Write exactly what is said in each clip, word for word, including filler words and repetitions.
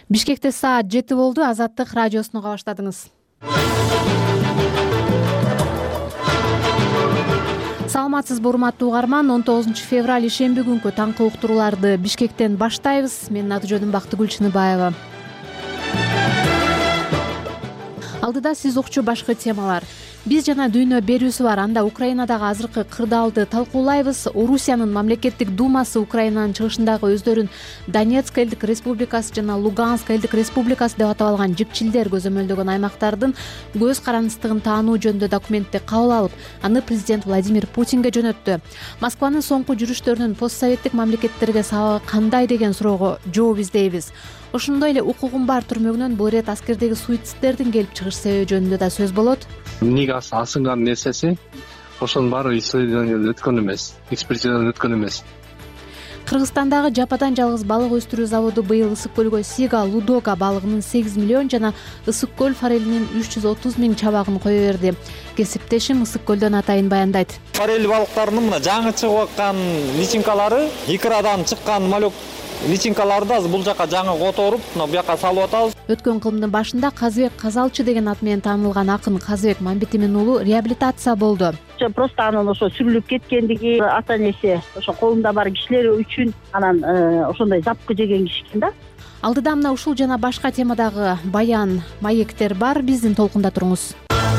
Бишкекте саат жети болду. Азаттык радиосуну уга баштадыңыз. Саламатсызбы урматтуу угарман, он тогузунчу февраль ишемби күнкү таңкы уктурууларды Бишкектен баштайбыз. Менин аты жөнүм Бактыгүл Чыныбаева. Алдыда сиз укчу башкы темалар. Биз жана дүйнө берүүсү бар. Анда Украинадагы азыркы кырдаалды талкуулайбыз. Орусиянын мамлекеттик думасы Украинанын чыгышындагы өздөрүн Донецк элдик республикасы жана Луганск элдик республикасы деп атап алган жикчилдер көзөмөлдөгөн аймактардын көз карандыстыгын таануу жөнүндө документти кабыл алып, аны президент Владимир Путинге жөнөттү. Москванын соңку жүрүштөрүнүн постсоветтик мамлекеттерге сабагы кандай деген суроого жооп издейбиз. Ошондой эле укугун бар түрмөгүнөн бул ирет аскердеги суицидтердин келип чыгыш себеби жөнүндө да сөз болот. Эмнеге асынган нерсеси ошонун баары исследованиядан өткөн эмес, экспертизадан өткөн эмес. Кыргызстандагы жападан жалгыз балык өстүрүү заводу быйыл Ысык көлгө Сига Лудока балыгынын сегиз миллион жана Ысык көл форелинин үч жүз отуз миң чабагын кое берди. Кесиптешим Ысык көлдөн атайын баяндайт. Форель балыктарынын мына жаңы чыгып аткан личинкалары, икрадан чыккан малек личинкаларды азыр бул жака жаңы которуп, мына буяка салып атабыз. Өткөн кылымдын башында Казыбек Казалчы деген ат менен таанылган акын Казыбек Мамбетимин уулу реабилитация болду. Просто анын ошо сүрүлүп кеткендиги, ата энеси ошо колунда бар кишилер үчүн анан ошондой запкы жеген киши экен да. Алдыда мына ушул жана башка темадагы баян, маектер бар. Биздин толкунда туруңуз.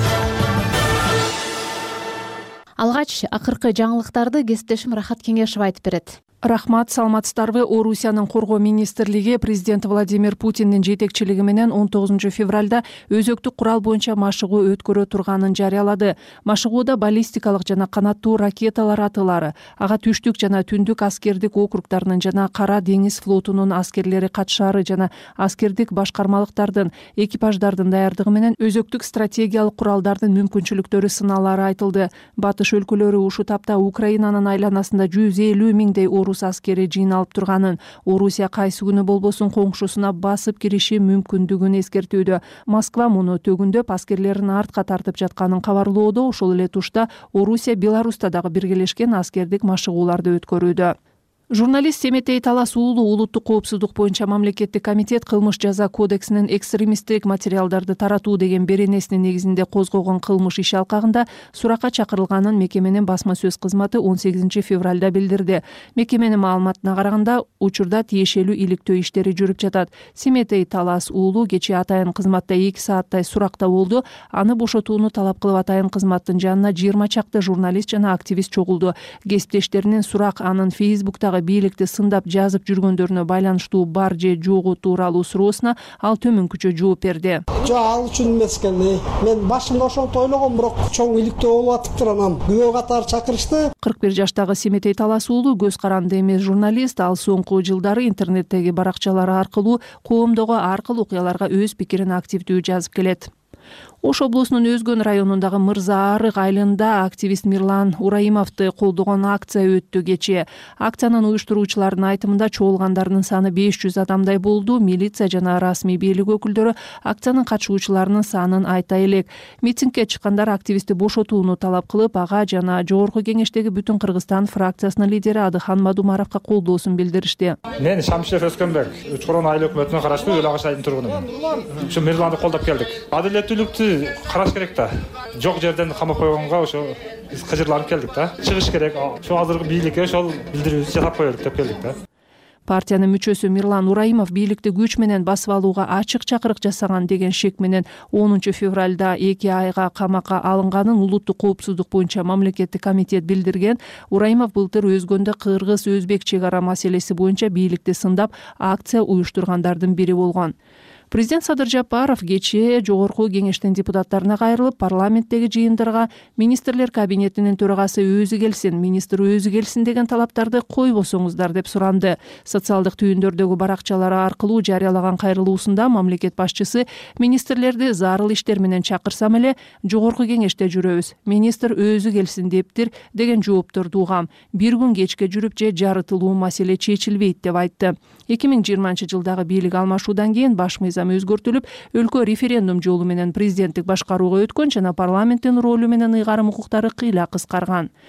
Алгач акыркы жаңылыктарды кесиптешим Рахат Кеңешев айтып берет. Рахмат, саламатсыздарбы. Орусиянын коргоо министрлиги президент Владимир Путиндин жетекчилиги менен он тогузунчу февралда өзөктүк курал боюнча машыгуу өткөрө турганын жарыялады. Машыгууда баллистикалык жана канаттуу ракеталар атылары, ага түштүк жана түндүк аскердик округдарынын жана Кара деңиз флотунун аскерлери катышаары жана аскердик башкармалыктардын, экипаждардын даярдыгы менен өзөктүк стратегиялык куралдардын мүмкүнчүлүктөрү сыналары айтылды. Батыш өлкөлөрү ушул тапта Украинанын айланасында жүз элүү миңдей орус аскери жыйналып турганын, Орусия кайсы күнү болбосун коңшусуна басып кириши мүмкүндүгүн эскертүүдө. Москва муну төгүндөп аскерлерин артка тартып жатканын кабарлоодо, ошол эле тушта Орусия Беларуста дагы биргелешкен аскердик машыгууларды өткөрүүдө. Журналист Семетей Талас уулу улуттук коопсуздук боюнча мамлекеттик комитет кылмыш жаза кодексинин экстремисттик материалдарды таратуу деген беренесинин негизинде козгогон кылмыш иши алкагында суракка чакырылганын мекеменин басма сөз кызматы он сегизинчи февралда билдирди. Мекеменин маалыматына караганда, учурда тиешелүү иликтөө иштери жүрүп жатат. Семетей Талас уулу кечээ атайын кызматта эки сааттай суракта болду. Аны бошотууну талап кылып атайын кызматтын жанына жыйырма чакты журналист жана активист чогулду. Кесиптештеринин сурак анын Фейсбуктагы бийликти сындап жазып жүргөндөрүнө байланыштуу бар же жогу тууралуу суроосуна ал төмөнкүчө жооп берди. Жок, ал үчүн эмес экен. Мен башымда ошонтип ойлогом, бирок чоң иликтөө болуп атыптыр, анан күбө катары чакырышты. кырк бир жаштагы Семетей Талас уулу көз каранды эмес журналист. Ал соңку жылдары интернеттеги баракчалары аркылуу коомдогу ар кыл окуяларга өз пикирин активдүү жазып келет. Ош облусунун Өзгөн районундагы Мырза Арык айылында активист Мирлан Ураимовду колдогон акция өттү кечээ. Акциянын уюштуруучуларынын айтымында чогулгандардын саны беш жүз адамдай болду. Милиция жана расмий бийлик өкүлдөрү акциянын катышуучуларынын санын айта элек. Митингге чыккандар активистти бошотууну талап кылып, ага жана жогорку кеңештеги Бүтүн Кыргызстан фракциясынын лидери Адыхан Мадумаровго колдоосун билдиришти. Мен Шамшев Өскөнбек, Үч Корон айыл өкмөтүнө караштуу Өл Агаш айылынын тургунумун. Ушу Мирланды колдоп келдик. Адилеттүүлүктү караш керек да. Жок жерден камап койгонго ошо биз кыжырланып келдик да. Чыгыш керек. Ошо азыркы бийликке ошол билдирүүбүздү жасап коелук деп келдик да. Партиянын мүчөсү Мирлан Ураимов бийликти күч менен басып алууга ачык чакырык жасаган деген шек менен онунчу февралда эки айга камакка алынганын улуттук коопсуздук боюнча мамлекеттик комитет билдирген. Ураимов былтыр Өзгөндө кыргыз-өзбек чек ара маселеси боюнча бийликти сындап акция уюштургандардын бири болгон. Президент Садыр Жапаров кечээ жогорку кеңештин депутаттарына кайрылып, парламенттеги жыйындарга министрлер кабинетинин төрагасы өзү келсин, министр өзү келсин деген талаптарды койбосоңуздар деп суранды. Социалдык түйүндөрдөгү баракчалары аркылуу жарыялаган кайрылуусунда мамлекет башчысы министрлерди зарыл иштер менен чакырсам эле жогорку кеңеште жүрөбүз, министр өзү келсин дептир деген жоопторду угам. Бир күн кечке жүрүп же жарытылуу маселе чечилбейт деп айтты. эки миң жыйырманчы жылдагы бийлик алмашуудан кийин баш мыйзам өзгөртүлүп, өлкө референдум жолу менен президенттик башкарууга өткөн жана парламенттин ролу менен ыйгарым укуктары кыйла кыскарган.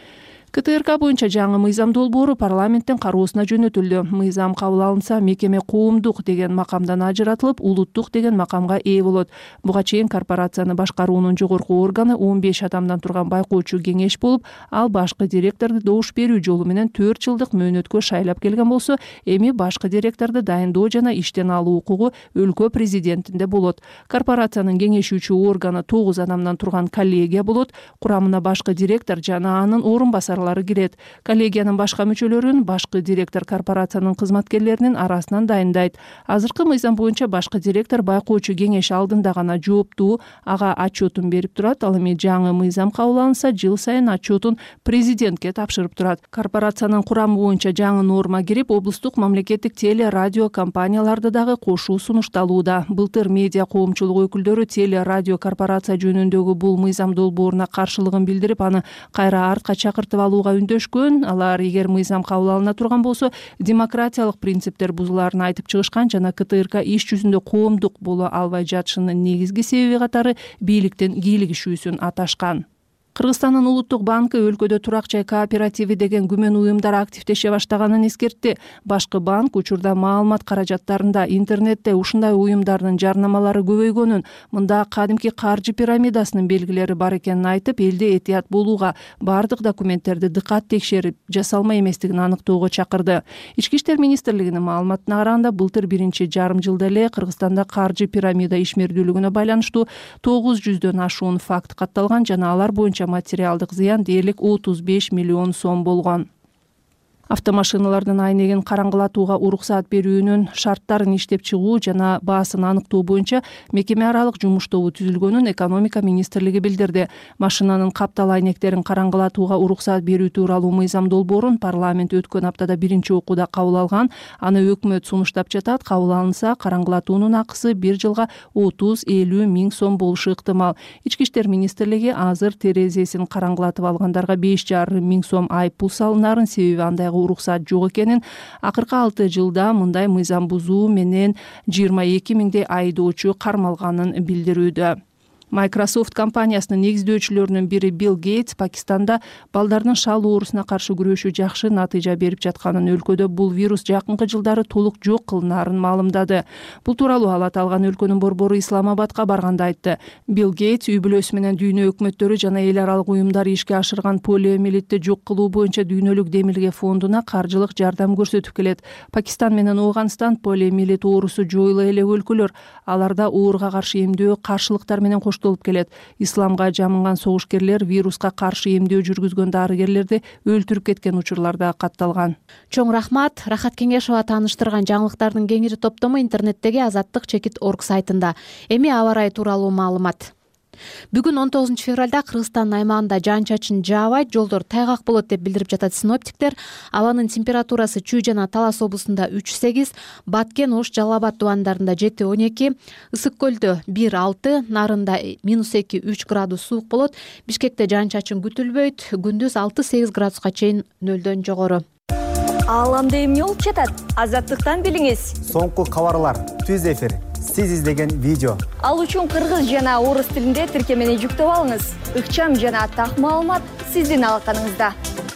КТРК боюнча жаңы мыйзам долбоору парламенттин кароосуна жөнөтүлдү. Мыйзам кабыл алынса, мекеме коомдук деген макамдан ажыратылып, улуттук деген макамга ээ болот. Буга чейин корпорацияны башкаруунун жогорку органы он беш адамдан турган байкоочу кеңеш болуп, ал башкы директорду добуш берүү жолу менен төрт жылдык мөөнөткө шайлап келген болсо, эми башкы директорду дайындоо жана иштен алуу укугу өлкө президентинде болот. Корпорациянын кеңешүүчү органы тогуз адамдан турган коллегия болот. Курамына башкы директор жана анын орун басар кирет. Коллегиянын башка мүчөлөрүн башкы директор корпорациянын кызматкерлеринин арасынан дайындайт. Азыркы мыйзам боюнча башкы директор байкоочу кеңеш алдында гана жооптуу, ага отчетун берип турат. Ал эми жаңы мыйзам кабыл алынса, жыл сайын отчетун президентке тапшырып турат. Корпорациянын курамы боюнча жаңы норма кирип, облустук мамлекеттик теле радио компанияларды дагы кошуу сунушталууда. Былтыр медиа коомчулук өкүлдөрү теле радио корпорация жөнүндөгү бул мыйзам долбооруна каршылыгын билдирип, аны кайра артка чакыртып алууга үндөшкөн. Алар эгер мыйзам кабыл алына турган болсо, демократиялык принциптер бузулаарын айтып чыгышкан жана КТРК иш жүзүндө коомдук боло албай жатышынын негизги себеби катары бийликтин кийлигишүүсүн аташкан. Кыргызстандын улуттук банкы өлкөдө турак жай кооперативи деген күмөн уюмдар активдеше баштаганын эскертти. Башкы банк учурда маалымат каражаттарында интернетте ушундай уюмдардын жарнамалары көбөйгөнүн, мында кадимки каржы пирамидасынын белгилери бар экенин айтып, элде этият болууга, бардык документтерди дыкат текшерип, жасалма эместигин аныктоого чакырды. Ички иштер министрлигинин маалыматына караганда, былтыр биринчи жарым жылда эле Кыргызстанда каржы пирамида ишмердүүлүгүнө байланыштуу тогуз жүздөн ашуун факт катталган жана алар боюнча материалдык зыян дээрлик отуз беш миллион сом болгон. Автомашиналардын айнегин караңгылатууга уруксаат берүүнүн шарттарын иштеп чыгуу жана баасын аныктоо боюнча мекеме аралык жумуш тобу түзүлгөнүн экономика министрлиги билдирди. Машинанын каптал айнектерин караңгылатууга уруксаат берүү тууралуу мыйзам долбоорун парламент өткөн аптада биринчи окууда кабыл алган. Аны өкмөт сунуштап жатат. Кабыл алынса, караңгылатуунун акысы бир жылга отуз элүү миң сом болушу ыктымал. Ички иштер министрлиги азыр терезесин караңгылатып алгандарга беш жарым миң сом айып пул салынарын, себеби андайга уруксаат жок экенин, акыркы алты жылда мындай мыйзам бузуу менен жыйырма эки миңдей айдоочу кармалганын билдирүүдө. Microsoft компаниясынын негиздөөчүлөрүнүн бири Билл Гейтс Пакистанда балдардын шал оорусуна каршы күрөшүү жакшы натыйжа берип жатканын, өлкөдө бул вирус жакынкы жылдары толук жок кылынаарын маалымдады. Бул тууралуу ал аталган өлкөнүн борбору Исламабадка барганда айтты. Билл Гейтс үй бүлөсү менен дүйнө өкмөттөрү жана эл аралык уюмдар ишке ашырган полиомиелитти жок кылуу боюнча дүйнөлүк демилге фондуна каржылык жардам көрсөтүп келет. Пакистан менен Ооганстан полиомиелит оорусу жоюла элек өлкөлөр. Аларда ооруга каршы эмдөө каршылыктар менен коштолуп келет. Исламга жамынган согушкерлер вируска каршы эмдөө жүргүзгөн дарыгерлерди өлтүрүп кеткен учурларда катталган. Чоң рахмат. Рахат Кеңешова тааныштырган жаңылыктардын кеңири топтому интернеттеги азаттык чекит точка орг сайтында. Эми аба ырайы тууралуу маалымат. Бүгүн он тогузунчу февралда Кыргызстан аймагында жаан-чачын жаабайт, жолдор тайгак болот деп билдирип жатат синоптиктер. Абанын температурасы Чүй жана Талас облусунда үч сегиз, Баткен, Ош, Жалал Абад тубандарында жети он эки, Ысык көлдө бир алты, Нарында минус эки үч градус суук болот. Бишкекте жаан-чачын күтүлбөйт, күндүз алты сегиз градуска чейин нөлдөн жогору. Ааламда эмне болуп жатат? Азаттыктан билиңиз. Соңку кабарлар, түз эфир, сиз издеген видео. Ал үчүн кыргыз жана орус тилинде тиркемени жүктөп алыңыз. Ыкчам жана так маалымат сиздин алаканыңызда.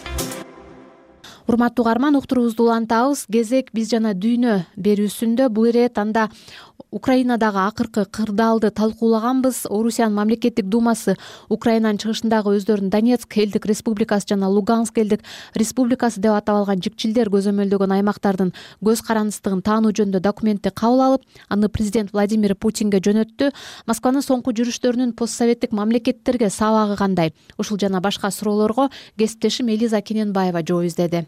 Урматтуу угарман, уктуруубузду улантабыз. Кезек биз жана дүйнө берүүсүндө бул ирет анда Украинадагы акыркы кырдаалды талкуулаганбыз. Орусиянын мамлекеттик думасы Украинанын чыгышындагы өздөрүн Донецк элдик республикасы жана Луганск элдик республикасы деп атап алган жикчилдер көзөмөлдөгөн аймактардын көз карандыстыгын таануу жөнүндө документти кабыл алып, аны президент Владимир Путинге жөнөттү. Москванын соңку жүрүштөрүнүн постсоветтик мамлекеттерге сабагы кандай? Ушул жана башка суроолорго кесиптешим Элиза Кененбаева жооп издеди.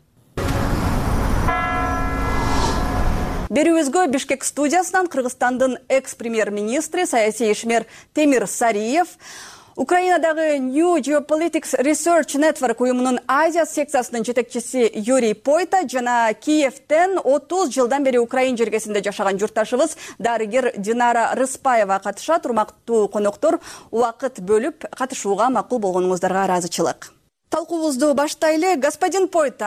Берүүбүзгө Бишкек студиясынан Кыргызстандын экс-премьер-министри, саясий ишмер Темир Сариев, Украинадагы New Geopolitics Research Network уюмунун Азия секциясынын жетекчиси Юрий Пойта жана Киевтен отуз жылдан бери Украин жергесинде жашаган журтташыбыз дарыгер Динара Рыспаева катышат. Урматтуу коноктор, убакыт бөлүп катышууга макул болгонуңуздарга ыраазычылык. Талкуубузду баштайлы. Господин Пойта,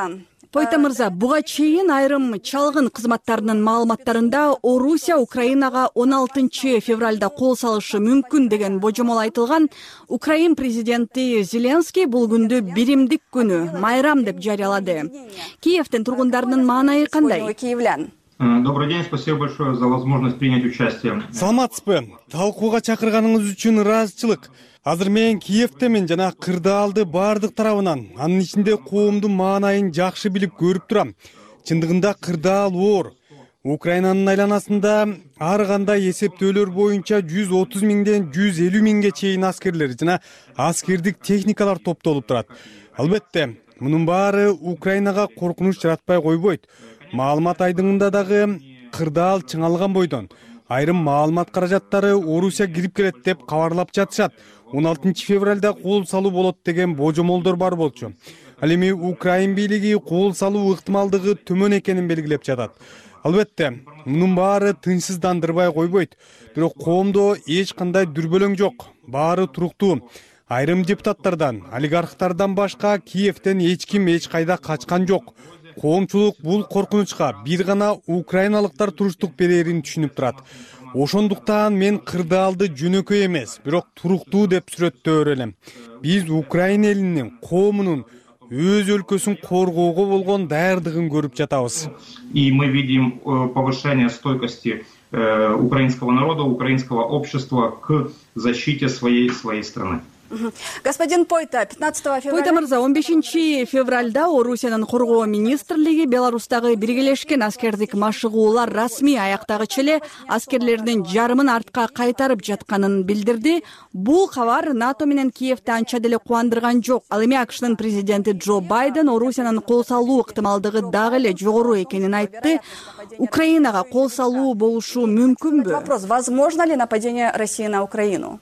Пойта мырза, буга чейин айрым чалгын кызматтарынын маалыматтарында Орусия Украинага он алтынчы февралда кол салышы мүмкүн деген божомол айтылган. Украин президенти Зеленский бул күндү биримдик күнү, майрам деп жарыялады. Киевтин тургундарынын маанайы кандай? Киевлян. Добрый день, спасибо большое за возможность принять участие. Саламатсызбы? Талкууга чакырганыңыз үчүн ыраазычылык. Азыр мен Киевтемин жана кырдаалды бардык тарабынан, анын ичинде коомдун маанайын жакшы билип көрүп турам. Чындыгында кырдаал оор. Украинанын айланасында ар кандай эсептөөлөр боюнча жүз отуз миңден жүз элүү миңге чейин аскерлер жана аскердик техникалар топтолуп турат. Албетте, мунун баары Украинага коркунуч жаратпай койбойт. Маалымат айдыңында дагы кырдаал чыңалган бойдон айрым маалымат каражаттары Орусия кирип келет деп кабарлап жатышат. он алтынчы февралда кол салуу болот деген божомолдор бар болчу. Ал эми Украин бийлиги кол салуу ыктымалдыгы төмөн экенин белгилеп жатат. Албетте, мунун баары тынчсыздандырбай койбойт. Бирок коомдо эч кандай дүрбөлөң жок. Баары туруктуу. Айрым депутаттардан, олигархтардан башка Киевтен эч ким эч кайда качкан жок. Коомчулук бул коркунучка бир гана украиналыктар туруштук берерин түшүнүп турат. Ошондуктан мен кырдаалды жөнөкөй эмес, бирок туруктуу деп сүрөттөөр элем. Биз Украин элинин, коомунун өз өлкөсүн коргоого болгон даярдыгын көрүп жатабыз. И мы видим повышение стойкости украинского народа, украинского общества к защите своей своей страны. Господин Пойта, пятнадцатого февраля... Пойта мырза, он бешинчи февралда Орусиянын коргоо министрлиги Беларустагы биргелешкен аскердик машыгуулар расмий аяктагычы эле аскерлердин жарымын артка кайтарып жатканын билдирди. Бул кабар НАТО менен Киевти анча деле кубандырган жок. Ал эми АКШнын президенти Джо Байден Орусиянын кол салуу ыктымалдыгы дагы эле жогору экенин айтты. Украинага кол салуу болушу мүмкүнбү? Вопрос: возможно ли нападение России на Украину?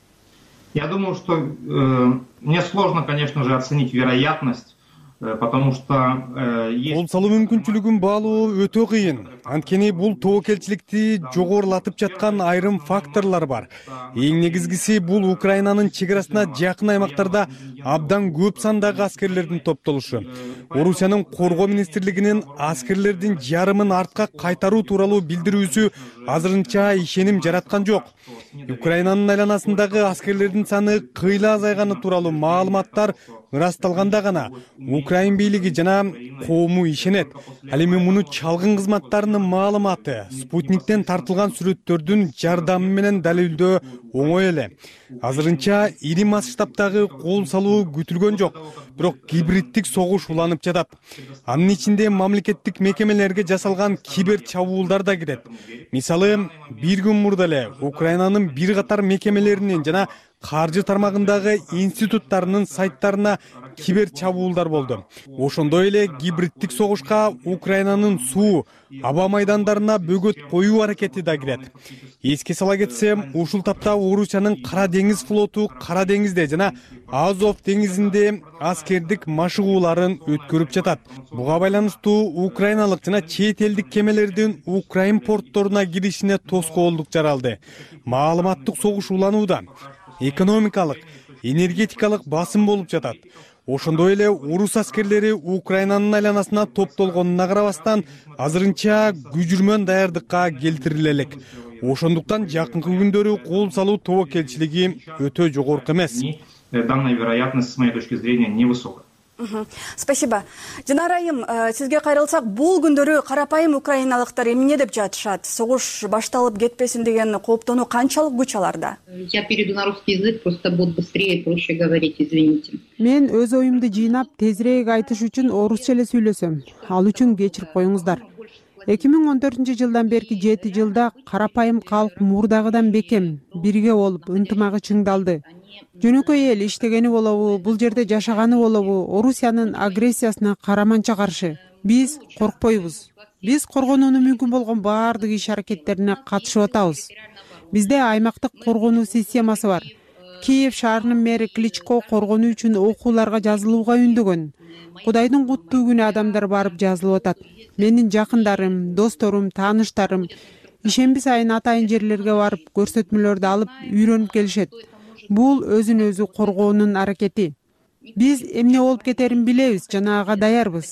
Я думаю, что э, мне сложно, конечно же, оценить вероятность, э, потому что э, есть... Кол салуу мүмкүнчүлүгүн баалоо өтө кыйын. Анткени бул тобокелчиликти жогорулатып жаткан айрым факторлор бар. Эң негизгиси бул Украинанын чегарасына жакын аймактарда абдан көп сандагы аскерлердин топтолушу. Орусиянын коргоо министрлигинин аскерлердин жарымын артка кайтаруу тууралуу билдирүүсү азырынча ишеним жараткан жок. Украинанын айланасындагы аскерлердин саны кыйла азайганы тууралуу маалыматтар ырасталганда гана Украин бийлиги жана коому ишенет. Ал эми муну чалгын кызматтарынын маалыматы, Спутниктен тартылган сүрөттөрдүн жардамы менен далилдөө оңой эле. Азырынча ири масштабтагы кол салуу күтүлгөн жок, бирок гибриддик согуш уланып жатат. Анын ичинде мамлекеттик мекемелерге жасалган кибер чабуулдар да кирет. Мисалы, бир күн мурда эле Украинанын бир катар мекемелеринин жана каржы тармагындагы институттарынын сайттарына кибер чабуулдар болду. Ошондой эле гибриддик согушка Украинанын суу, аба майдандарына бөгөт коюу аракети да кирет. Эске сала кетсем, ушул тапта Орусиянын Кара деңиз флоту Кара деңизде жана Азов деңизинде аскердик машыгууларын өткөрүп жатат. Буга байланыштуу украиналык жана чет элдик кемелердин Украин портторуна киришине тоскоолдук жаралды. Маалыматтык согуш уланууда. Экономикалык, энергетикалык басым болуп жатат. Ошондой эле орус аскерлери Украинанын айланасына топтолгонуна карабастан азырынча күжүрмөн даярдыкка келтириле элек. Ошондуктан жакынкы күндөрү кол салуу тобокелчилиги өтө жогорку эмес. Данная вероятность, с моей точки зрения, невысокая. Спасибо. Динара айым, сизге кайрылсак, бул күндөрү карапайым украиналыктар эмне деп жатышат? Согуш башталып кетпесин деген кооптонуу канчалык күч аларда? Я перейду на русский язык, просто будет быстрее, проще говорить, извините. Мен өз оюмду жыйнап, тезирээк айтыш үчүн орусча эле сүйлөсөм. Ал үчүн кечирип коюңуздар. эки миң он төртүнчү жылдан берки жети жылда карапайым калк мурдагыдан бекем, бирге болуп, ынтымагы чыңдалды. Жөнөкөй эл иштегени болобу, бул жерде жашаганы болобу, Орусиянын агрессиясына караманча каршы. Биз коркпойбуз. Биз коргонууну мүмкүн болгон баардык иш аракеттерине катышып атабыз. Бизде аймактык коргонуу системасы бар. Киев шаарынын мэри Кличко коргонуу үчүн окууларга жазылууга үндөгөн. Кудайдын куттуу күнү адамдар барып жазылып атат. Менин жакындарым, досторум, тааныштарым ишемби сайын атайын жерлерге барып көрсөтмөлөрдү алып үйрөнүп келишет. Бул өзүн өзү коргоонун аракети. Биз эмне болуп кетерин билебиз жана ага даярбыз.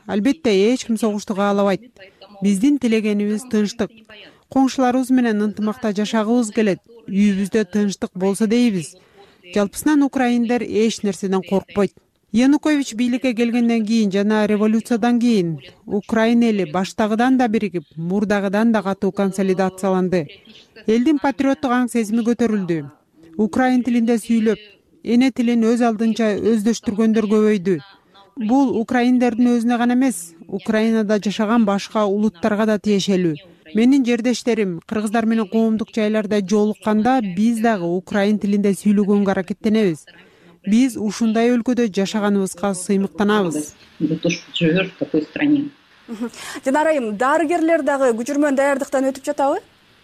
албетте эч ким согушту каалабайт. Биздин тилегенибиз тынчтык. Коңшуларыбыз менен ынтымакта жашагыбыз келет. Үйүбүздө тынчтык болсо дейбиз. Жалпысынан украиндер эч нерседен коркпойт. Янукович бийликке келгенден кийин жана революциядан кийин Украина эли баштагыдан да биригип, мурдагыдан да катуу консолидацияланды. Элдин патриоттук аң сезими көтөрүлдү. Украин тилинде сүйлөп, эне тилин өз алдынча өздөштүргөндөр көбөйдү. Бул украиндердин өзүнө гана эмес, Украинада жашаган башка улуттарга да тиешелүү. Менин жердештерим кыргыздар менен коомдук жайларда жолукканда биз дагы украин тилинде сүйлөгөнгө аракеттенебиз. Биз ушундай өлкөдө жашаганыбызга сыймыктанабыз. Динара айым, дарыгерлер дагы күчүрмөн даярдыктан өтүп жатабы?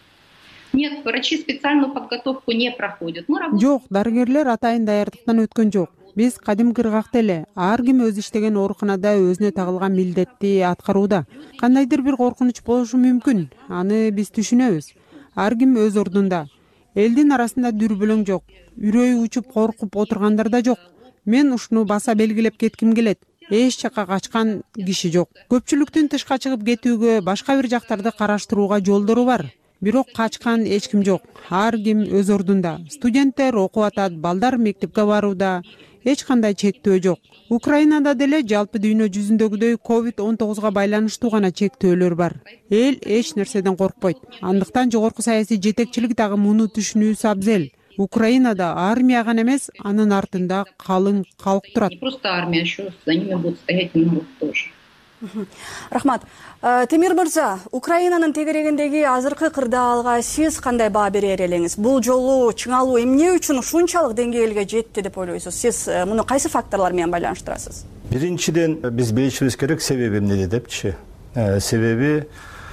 Нет, врачи специальную подготовку не проходят. Жок, дарыгерлер атайын даярдыктан өткөн жок. Биз кадимки ыргакта эле ар ким өз иштеген ооруканада өзүнө тагылган милдетти аткарууда. Кандайдыр бир коркунуч болушу мүмкүн, аны биз түшүнөбүз. Ар ким өз ордунда. Элдин арасында дүрбөлөң жок. Үрөйү учуп коркуп отургандар да жок. Мен ушуну баса белгилеп кетким келет. Эч жакка качкан киши жок. Көпчүлүктүн тышка чыгып кетүүгө, башка бир жактарды караштырууга жолдору бар. Бирок качкан эч ким жок. Ар ким өз ордунда. Студенттер окуп атат, балдар мектепке барууда. Эч кандай чектөө жок. Украинада деле жалпы дүйнө жүзүндөгүдөй ковид он тогузга байланыштуу гана чектөөлөр бар. Эл эч нерседен коркпойт. Андыктан жогорку саясий жетекчилик дагы муну түшүнүүсү абзел. Украинада армия гана эмес, анын артында калың калк турат. Не просто армия, еще за ними будет стоять народ тоже. Рахмат. Темир мырза, Украинанын тегерегиндеги азыркы кырдаалга сиз кандай баа берер элеңиз? Бул жолу чыңалуу эмне үчүн ушунчалык деңгээлге жетти деп ойлойсуз? Сиз муну кайсы факторлор менен байланыштырасыз? Биринчиден биз билишибиз керек себеби эмнеде депчи. Себеби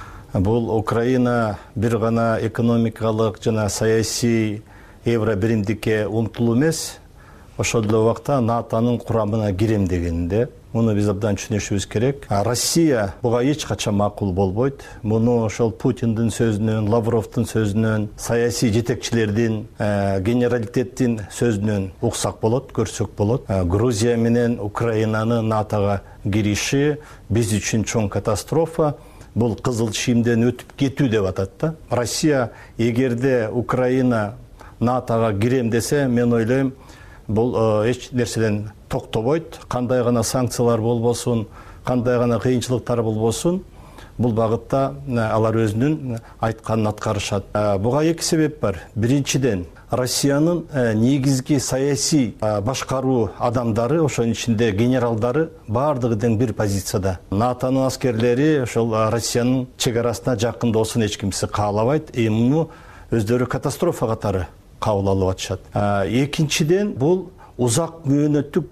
бул Украина бир гана экономикалык жана саясий евро биримдикке умтулуу эмес, ошол эле убакта натонун курамына кирем дегенде. Муну биз абдан түшүнүшүбүз керек. Россия буга эч качан макул болбойт. Муну ошол Путиндин сөзүнөн, Лавровдун сөзүнөн, саясий жетекчилердин, генералитеттин сөзүнөн уксак болот, көрсөк болот. Грузия менен Украинанын натога кириши биз үчүн чоң катастрофа. Бул кызыл чийимден өтүп кетүү деп атат да. Россия эгерде Украина натога кирем десе, мен ойлойм, бул эч нерседен токтобойт. Кандай гана санкциялар болбосун, кандай гана кыйынчылыктар болбосун, бул багытта алар өзүнүн айтканын аткарышат. Буга эки себеп бар. Биринчиден, Россиянын негизги саясий башкаруу адамдары, ошонун ичинде генералдары баардыгы тең бир позицияда. натонун аскерлери ошол Россиянын чек арасына жакындоосун эч кимсе каалабайт. Муну өздөрү катастрофа катары кабыл алып атышат. Экинчиден, бул узак мөөнөттүк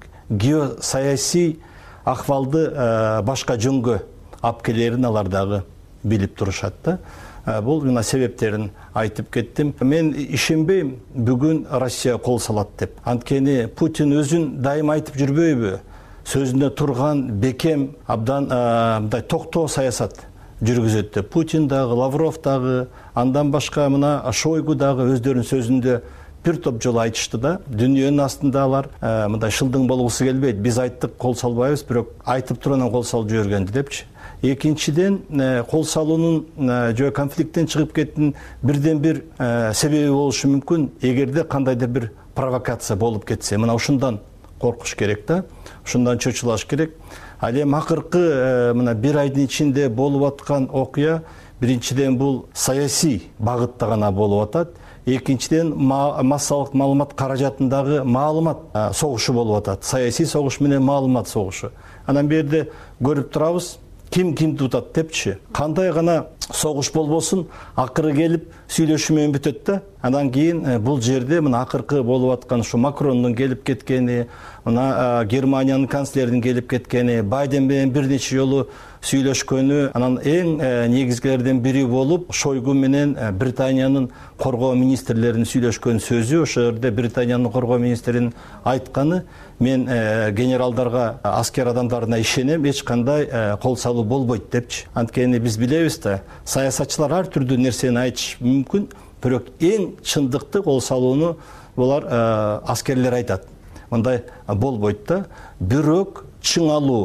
геосаясий акыбалды башка жөнгө алып келерин алар дагы билип турушат да. Бул мына себептерин айтып кеттим. Мен ишенбейм бүгүн Россия кол салат деп. Анткени Путин өзүн дайым айтып жүрбөйбү? Сөзүндө турган бекем абдан мындай токтоо саясат жүргүзөт деп. Путин дагы, Лавров дагы, андан башка мына Шойгу дагы өздөрүнүн сөзүндө бир топ жолу айтышты да. Дүйнөнүн астында алар мындай шылдың болгусу келбейт. Биз айттык, кол салбайбыз, бирок айтып туруп кол салып жибергенди депчи. Экинчиден, кол салуунун жөө конфликттен чыгып кеттин бирден бир себеби болушу мүмкүн, эгерде кандайдыр бир провокация болуп кетсе. Мына ушундан коркуш керек да. Ушундан чочулаш керек. Ал эми акыркы мына бир айдын ичинде болуп аткан окуя биринчиден бул саясий багытта гана болуп атат. Экинчиден, массалык маалымат каражатындагы маалымат согушу болуп атат. Саясий согуш менен маалымат согушу. Анан берде көрүп турабыз, ким кимди утат депчи. Кандай гана согуш болбосун, акыры келип сүйлөшүү менен бүтөт да. Андан кийин бул жерде мына акыркы болуп аткан ушу Макрондун келип кеткени, мына Германиянын канцлеринин келип кеткени, Байден менен бир нече жолу сүйлөшкөнү, анан эң негизгилерден бири болуп Шойгу менен Британиянын коргоо министрлеринин сүйлөшкөн сөзү, ошол жерде Британиянын коргоо министринин айтканы, мен генералдарга, аскер адамдарына ишенем, эч кандай кол салуу болбойт депчи. Анткени биз билебиз да, саясатчылар ар түрдүү нерсени айтышы мүмкүн, бирок эң чындыкты кол салууну булар аскерлер айтат. Мындай болбойт да. Бирок чыңалуу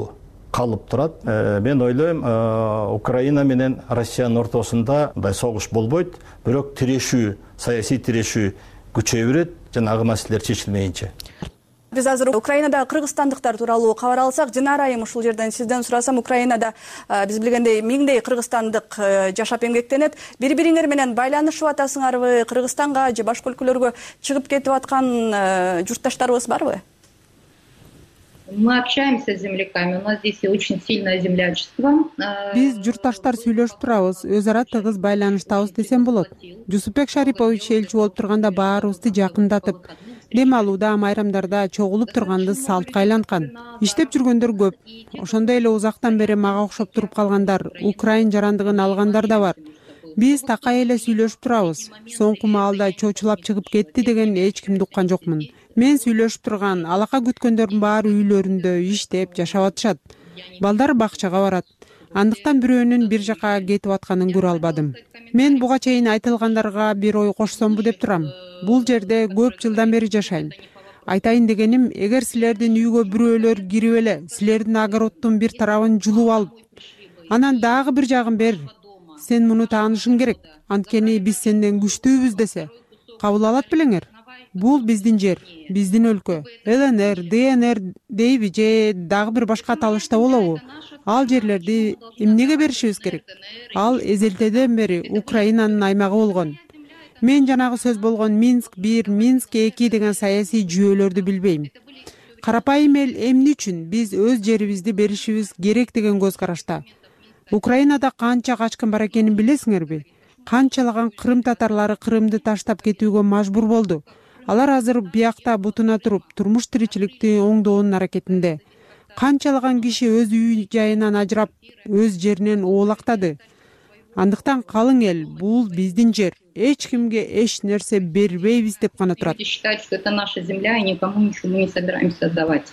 калып турат. Мен ойлойм, Украина менен Россиянын ортосунда мындай согуш болбойт, бирок тирешүү, саясий тирешүү күчөйө берет, жанагы маселелер чечилмейинче. Биз азыр Украинада кыргызстандыктар тууралуу кабар алсак, Динара айым ушул жерден сизден сурасам, Украинада биз билгендей миңдей кыргызстандык жашап эмгектенет. Бири-бириңер менен байланышып атасыңарбы? Кыргызстанга же башка өлкөлөргө чыгып кетип аткан журтташтарыбыз барбы? Мы общаемся с земляками, у нас здесь очень сильное землячество. Биз журтташтар сүйлөшүп турабыз, өз ара тыгыз байланыштабыз десем болот. Жусупбек Шарипович элчи болуп турганда баарыбызды жакындатып, дем алууда, майрамдарда чогулуп турганды салтка айланткан. Иштеп жүргөндөр көп. Ошондой эле узактан бери мага окшоп туруп калгандар, Украин жарандыгын алгандар да бар. Биз такай эле сүйлөшүп турабыз. Соңку маалда чочулап чыгып кетти деген эч кимди уккан жокмун. Мен сүйлөшүп турган, алака күткөндөрдүн баары үйлөрүндө иштеп жашап атышат. Балдар бакчага барат. Андыктан бирөөнүн бир жака кетип атканын көрө албадым. Мен буга чейин айтылгандарга бир ой кошсомбу деп турам. Бул жерде көп жылдан бери жашайм. Айтайын дегеним, эгер силердин үйгө бирөөлөр кирип эле, силердин огороддун бир тарабын жулуп алып, анан дагы бир жагын бер, сен муну таанышың керек, анткени биз сенден күчтүүбүз десе, кабыл алат белеңер. Бул биздин жер, биздин өлкө. эл эн эр, дэ эн эр дейби же дагы бир башка аталышта болобу? Ал жерлерди эмнеге беришибиз керек? Ал эзелтеден бери Украинанын аймагы болгон. Мен жанагы сөз болгон Минск бир, Минск эки деген саясий жүйөлөрдү билбейм. Карапайым эл эмне үчүн биз өз жерибизди беришибиз керек деген көз карашта. Украинада канча качкын бар экенин билесиңерби? Канчалаган Крым татарлары Крымды таштап кетүүгө мажбур болду. Алар азыр биякта бутуна туруп, турмуш тиричиликти оңдоонун аракетинде. Канчалаган киши өз үй жайынан ажырап, өз жеринен оолактады. Андыктан калың эл, бул биздин жер. Эч кимге эч нерсе бербейбиз деп гана турат. Считать, что это наша земля, и никому ничего мы не собираемся отдавать.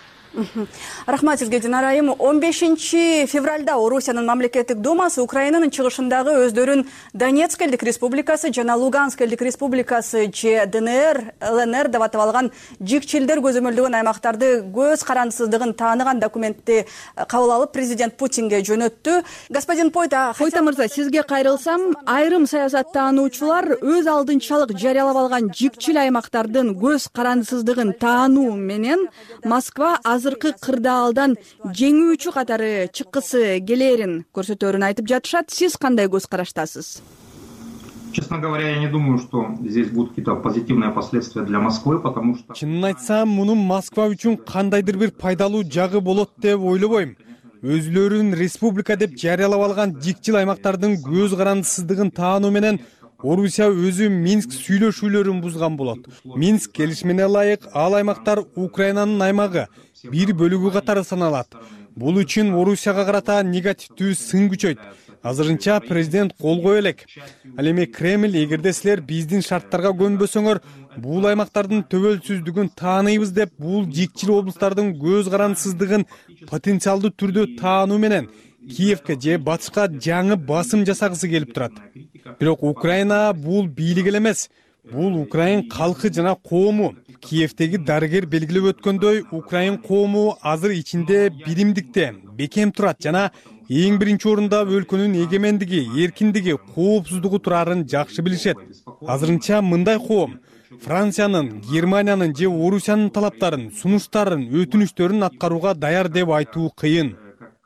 Рахмат сизге, Динара айым. он бешинчи февралда Орусиянын мамлекеттик думасы Украинанын чыгышындагы өздөрүн Донецк элдик республикасы жана Луганск элдик республикасы же дэ эн эр, эл эн эр деп атап алган жикчилдер көзөмөлдөгөн аймактарды көз карандысыздыгын тааныган документти кабыл алып президент Путинге жөнөттү. Господин Пойта, Пойта мырза, сизге кайрылсам, айрым саясаттануучулар өз алдынчалык жарыялап алган жикчил аймактардын көз карандысыздыгын таануу менен Москва азыркы кырдаалдан жеңүүчү катары чыккысы келерин көрсөтөөрүн айтып жатышат. Сиз кандай көз караштасыз? Честно говоря, я не думаю, что здесь будут какие-то позитивные последствия для Москвы, потому что... Чынын айтсам, мунун Москва үчүн кандайдыр бир пайдалуу жагы болот деп ойлобойм. Өзлөрүн республика деп жарыялап алган жикчил аймактардын көз карандысыздыгын таануу менен Орусия өзү Минск сүйлөшүүлөрүн бузган болот. Минск келишимине ылайык ал аймактар Украинанын аймагы бир бөлүгү катары саналат. Бул үчүн Орусияга карата негативдүү сын күчөйт. Азырынча президент кол кое элек. Ал эми Кремль, эгерде силер биздин шарттарга көнбөсөңөр, бул аймактардын төбөлсүздүгүн тааныйбыз деп, бул жикчил облустардын көз карандысыздыгын потенциалдуу түрдө таануу менен Киевке же батышка жаңы басым жасагысы келип турат. Бирок Украина бул бийлик эле эмес, бул Украин калкы жана коому. Киевдеги дарыгер белгилеп өткөндөй, Украин коому азыр ичинде биримдикте бекем турат жана эң биринчи орунда өлкөнүн эгемендиги, эркиндиги, коопсуздугу турарын жакшы билишет. Азырынча мындай коом Франциянын, Германиянын же Орусиянын талаптарын, сунуштарын, өтүнүштөрүн аткарууга даяр деп айтуу кыйын.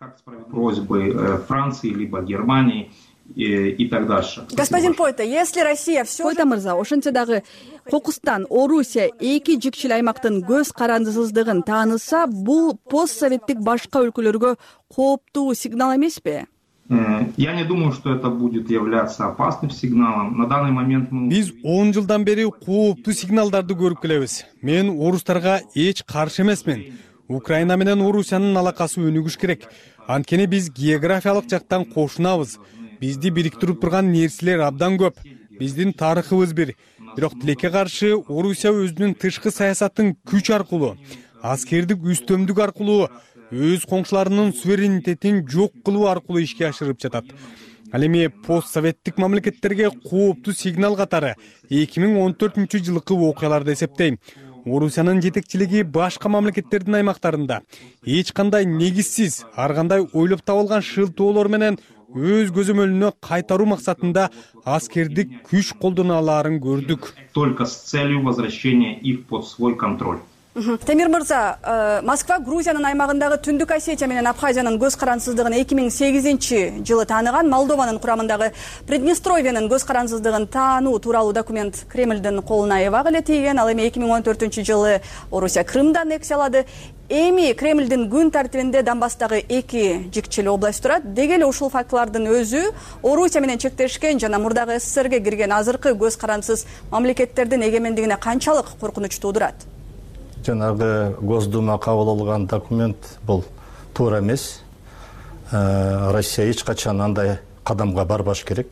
Просьбы Франции либо Германии и так дальше. Господин Пойта, если Россия все... Пойта мырза, ошентсе дагы Кокустан, Орусия эки жикчил аймактын көз карандысыздыгын тааныса, бул постсоветтик башка өлкөлөргө кооптуу сигнал эмеспи? Я не думаю, что это будет являться опасным сигналом. На данный момент мы... Биз он жылдан бери кооптуу сигналдарды көрүп келебиз. Мен орустарга эч каршы эмесмин. Украина менен Орусиянын алакасы өнүгүш керек. Анткени биз географиялык жактан кошунабыз. Бизди бириктирип турган нерселер абдан көп. Биздин тарыхыбыз бир. Бирок тилекке каршы Орусия өзүнүн тышкы саясатын күч аркылуу, аскердик үстөмдүк аркылуу, өз коңшуларынын суверенитетин жок кылуу аркылуу ишке ашырып жатат. Ал эми постсоветтик мамлекеттерге кооптуу сигнал катары эки миң он төртүнчү жылкы окуяларды эсептейм. Орусиянын жетекчилиги башка мамлекеттердин аймактарында эч кандай негизсиз, ар кандай ойлоп табылган шылтоолор менен өз көзөмөлүнө кайтаруу максатында аскердик күч колдоно алаарын көрдүк. Только с целью возвращения их под свой контроль. Темир мырза, Москва Грузиянын аймагындагы Түндүк Осетия менен Абхазиянын көз карансыздыгын эки миң сегизинчи жылы тааныган, Молдованын курамындагы Приднестровиянын көз карансыздыгын таануу тууралуу документ Кремлдин колуна эбак эле тийген. Ал эми эки миң он төртүнчү жылы Орусия Крымды аннексиялады. Эми Кремлдин күн тартибинде Донбасстагы эки жикчил область турат. Деги эле ушул фактылардын өзү Орусия менен чектешкен жана мурдагы СССРге кирген азыркы көз карансыз мамлекеттердин эгемендигине канчалык коркунуч туудурат? Жанагы Госдума кабыл алган документ бул туура эмес. Россия эч качан андай кадамга барбаш керек.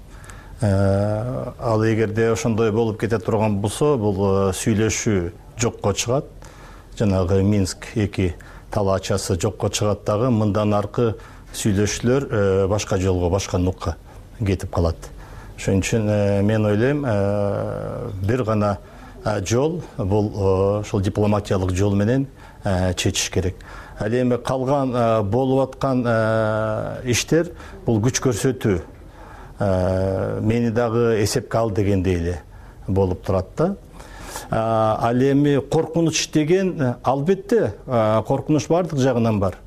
Ал эгерде ошондой болуп кете турган болсо, бул сүйлөшүү жокко чыгат. Жанагы Минск эки талаачасы жокко чыгат дагы, мындан аркы сүйлөшүүлөр башка жолго, башка нукка кетип калат. Ошон үчүн мен ойлойм, бир гана жол бул ошол дипломатиялык жол менен чечиш керек. Ал эми калган болуп аткан иштер бул күч көрсөтүү. Мени дагы эсепке ал дегендей эле болуп турат да. Ал эми коркунуч деген албетте коркунуч бардык жагынан бар.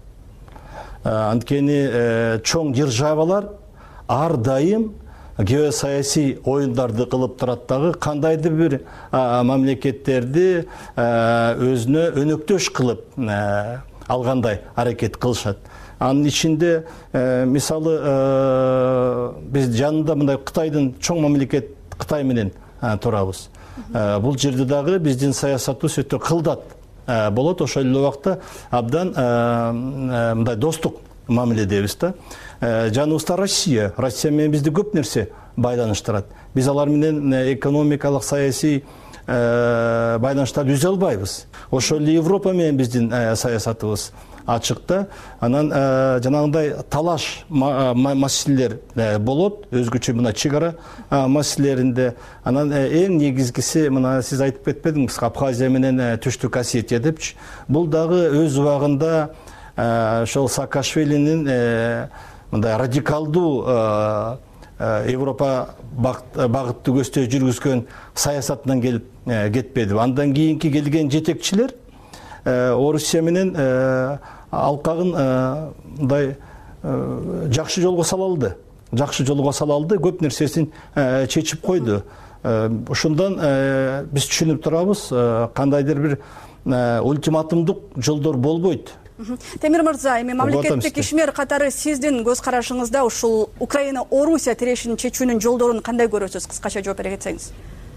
Анткени чоң державалар ар дайым геосаясий оюндарды кылып турат дагы, кандайдыр бир мамлекеттерди өзүнө өнөктөш кылып алгандай аракет кылышат. Анын ичинде мисалы биз жанында мындай Кытайдын чоң мамлекет Кытай менен турабыз. Бул жерде дагы биздин саясатыбыз өтө кылдат болот. Ошол эле убакта абдан мындай достук мамиледебиз да. Жаныбызда Россия, Россия менен бизди көп нерсе байланыштырат. Биз алар менен экономикалык, саясий байланыштарды үзө албайбыз. Ошол эле Европа менен биздин саясатыбыз ачык да. Анан жанагындай талаш маселелер болот, өзгөчө мына чек ара маселелеринде. Анан эң негизгиси, мына сиз айтып кетпедиңиз, Абхазия менен Түштүк Осетия депчи. Бул дагы өз убагында ошол Саакашвилинин мындай радикалдуу Европа багытты көздөй жүргүзгөн саясатынан келип кетпеди. Андан кийинки келген жетекчилер Орусия менен алкагын мындай жакшы жолго сала алды. Жакшы жолго сала алды, көп нерсесин чечип койду. Ошондон биз түшүнүп турабыз, кандайдыр бир ультиматумдук жолдор болбойт. Темир мырза, эми мамлекеттик ишмер катары сиздин көз карашыңызда ушул Украина-Орусия тирешин чечүүнүн жолдорун кандай көрөсүз? Кыскача жооп бере кетсеңиз.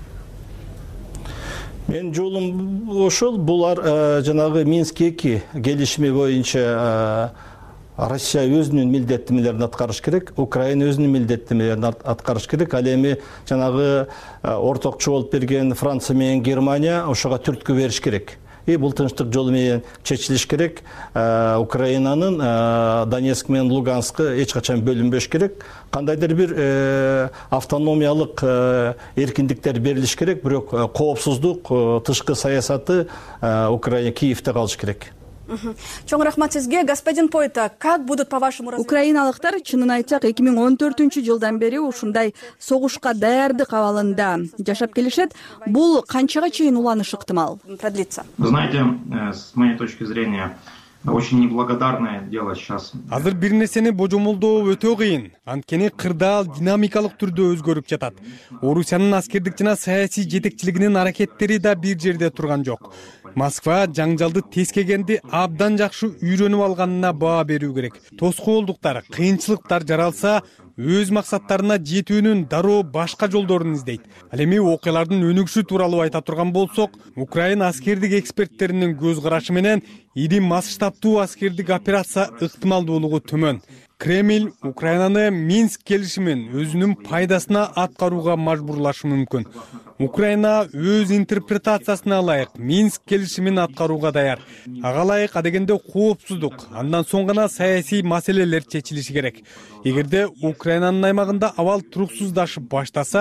Мен жолум ошол, булар жанагы Минск эки келишими боюнча Россия өзүнүн милдеттемелерин аткарыш керек, Украина өзүнүн милдеттемелерин аткарыш керек. Ал эми жанагы ортокчу болуп берген Франция менен Германия ошого түрткү бериш керек. И бул тынчтык жолу менен чечилиш керек. Украинанын Донецк менен Луганскы эч качан бөлүнбөш керек. Кандайдыр бир автономиялык эркиндиктер берилиш керек, бирок коопсуздук, тышкы саясаты Украина Киевде калыш керек. Чоң рахмат сизге. Господин Пойта, как будут по вашему развитию? Украиналыктар чынын айтсак эки миң он төртүнчү жылдан бери ушундай согушка даярдык абалында жашап келишет. Бул канчага чейин уланышы ыктымал? Продлится. Вы знаете, с моей точки зрения, очень неблагодарное дело сейчас. Азыр бир нерсени божомолдоо өтө кыйын. Анткени кырдаал динамикалык түрдө өзгөрүп жатат. Орусиянын аскердик жана саясий жетекчилигинин аракеттери да бир жерде турган жок. Москва жаңжалды тескегенди абдан жакшы үйрөнүп алганына баа берүү керек. Тоскоолдуктар, кыйынчылыктар жаралса, өз максаттарына жетүүнүн дароо башка жолдорун издейт. Ал эми окуялардын өнүгүшү тууралуу айта турган болсок, Украина аскердик эксперттеринин көз карашы менен ири масштабтуу аскердик операция ыктымалдуулугу төмөн. Кремль Украинаны Минск келишимин өзүнүн пайдасына аткарууга мажбурлашы мүмкүн. Украина өз интерпретациясына ылайык Минск келишимин аткарууга даяр. Ага ылайык адегенде коопсуздук, андан соң гана саясий маселелер чечилиши керек. Эгерде Украинанын аймагында абал туруксуздашып баштаса,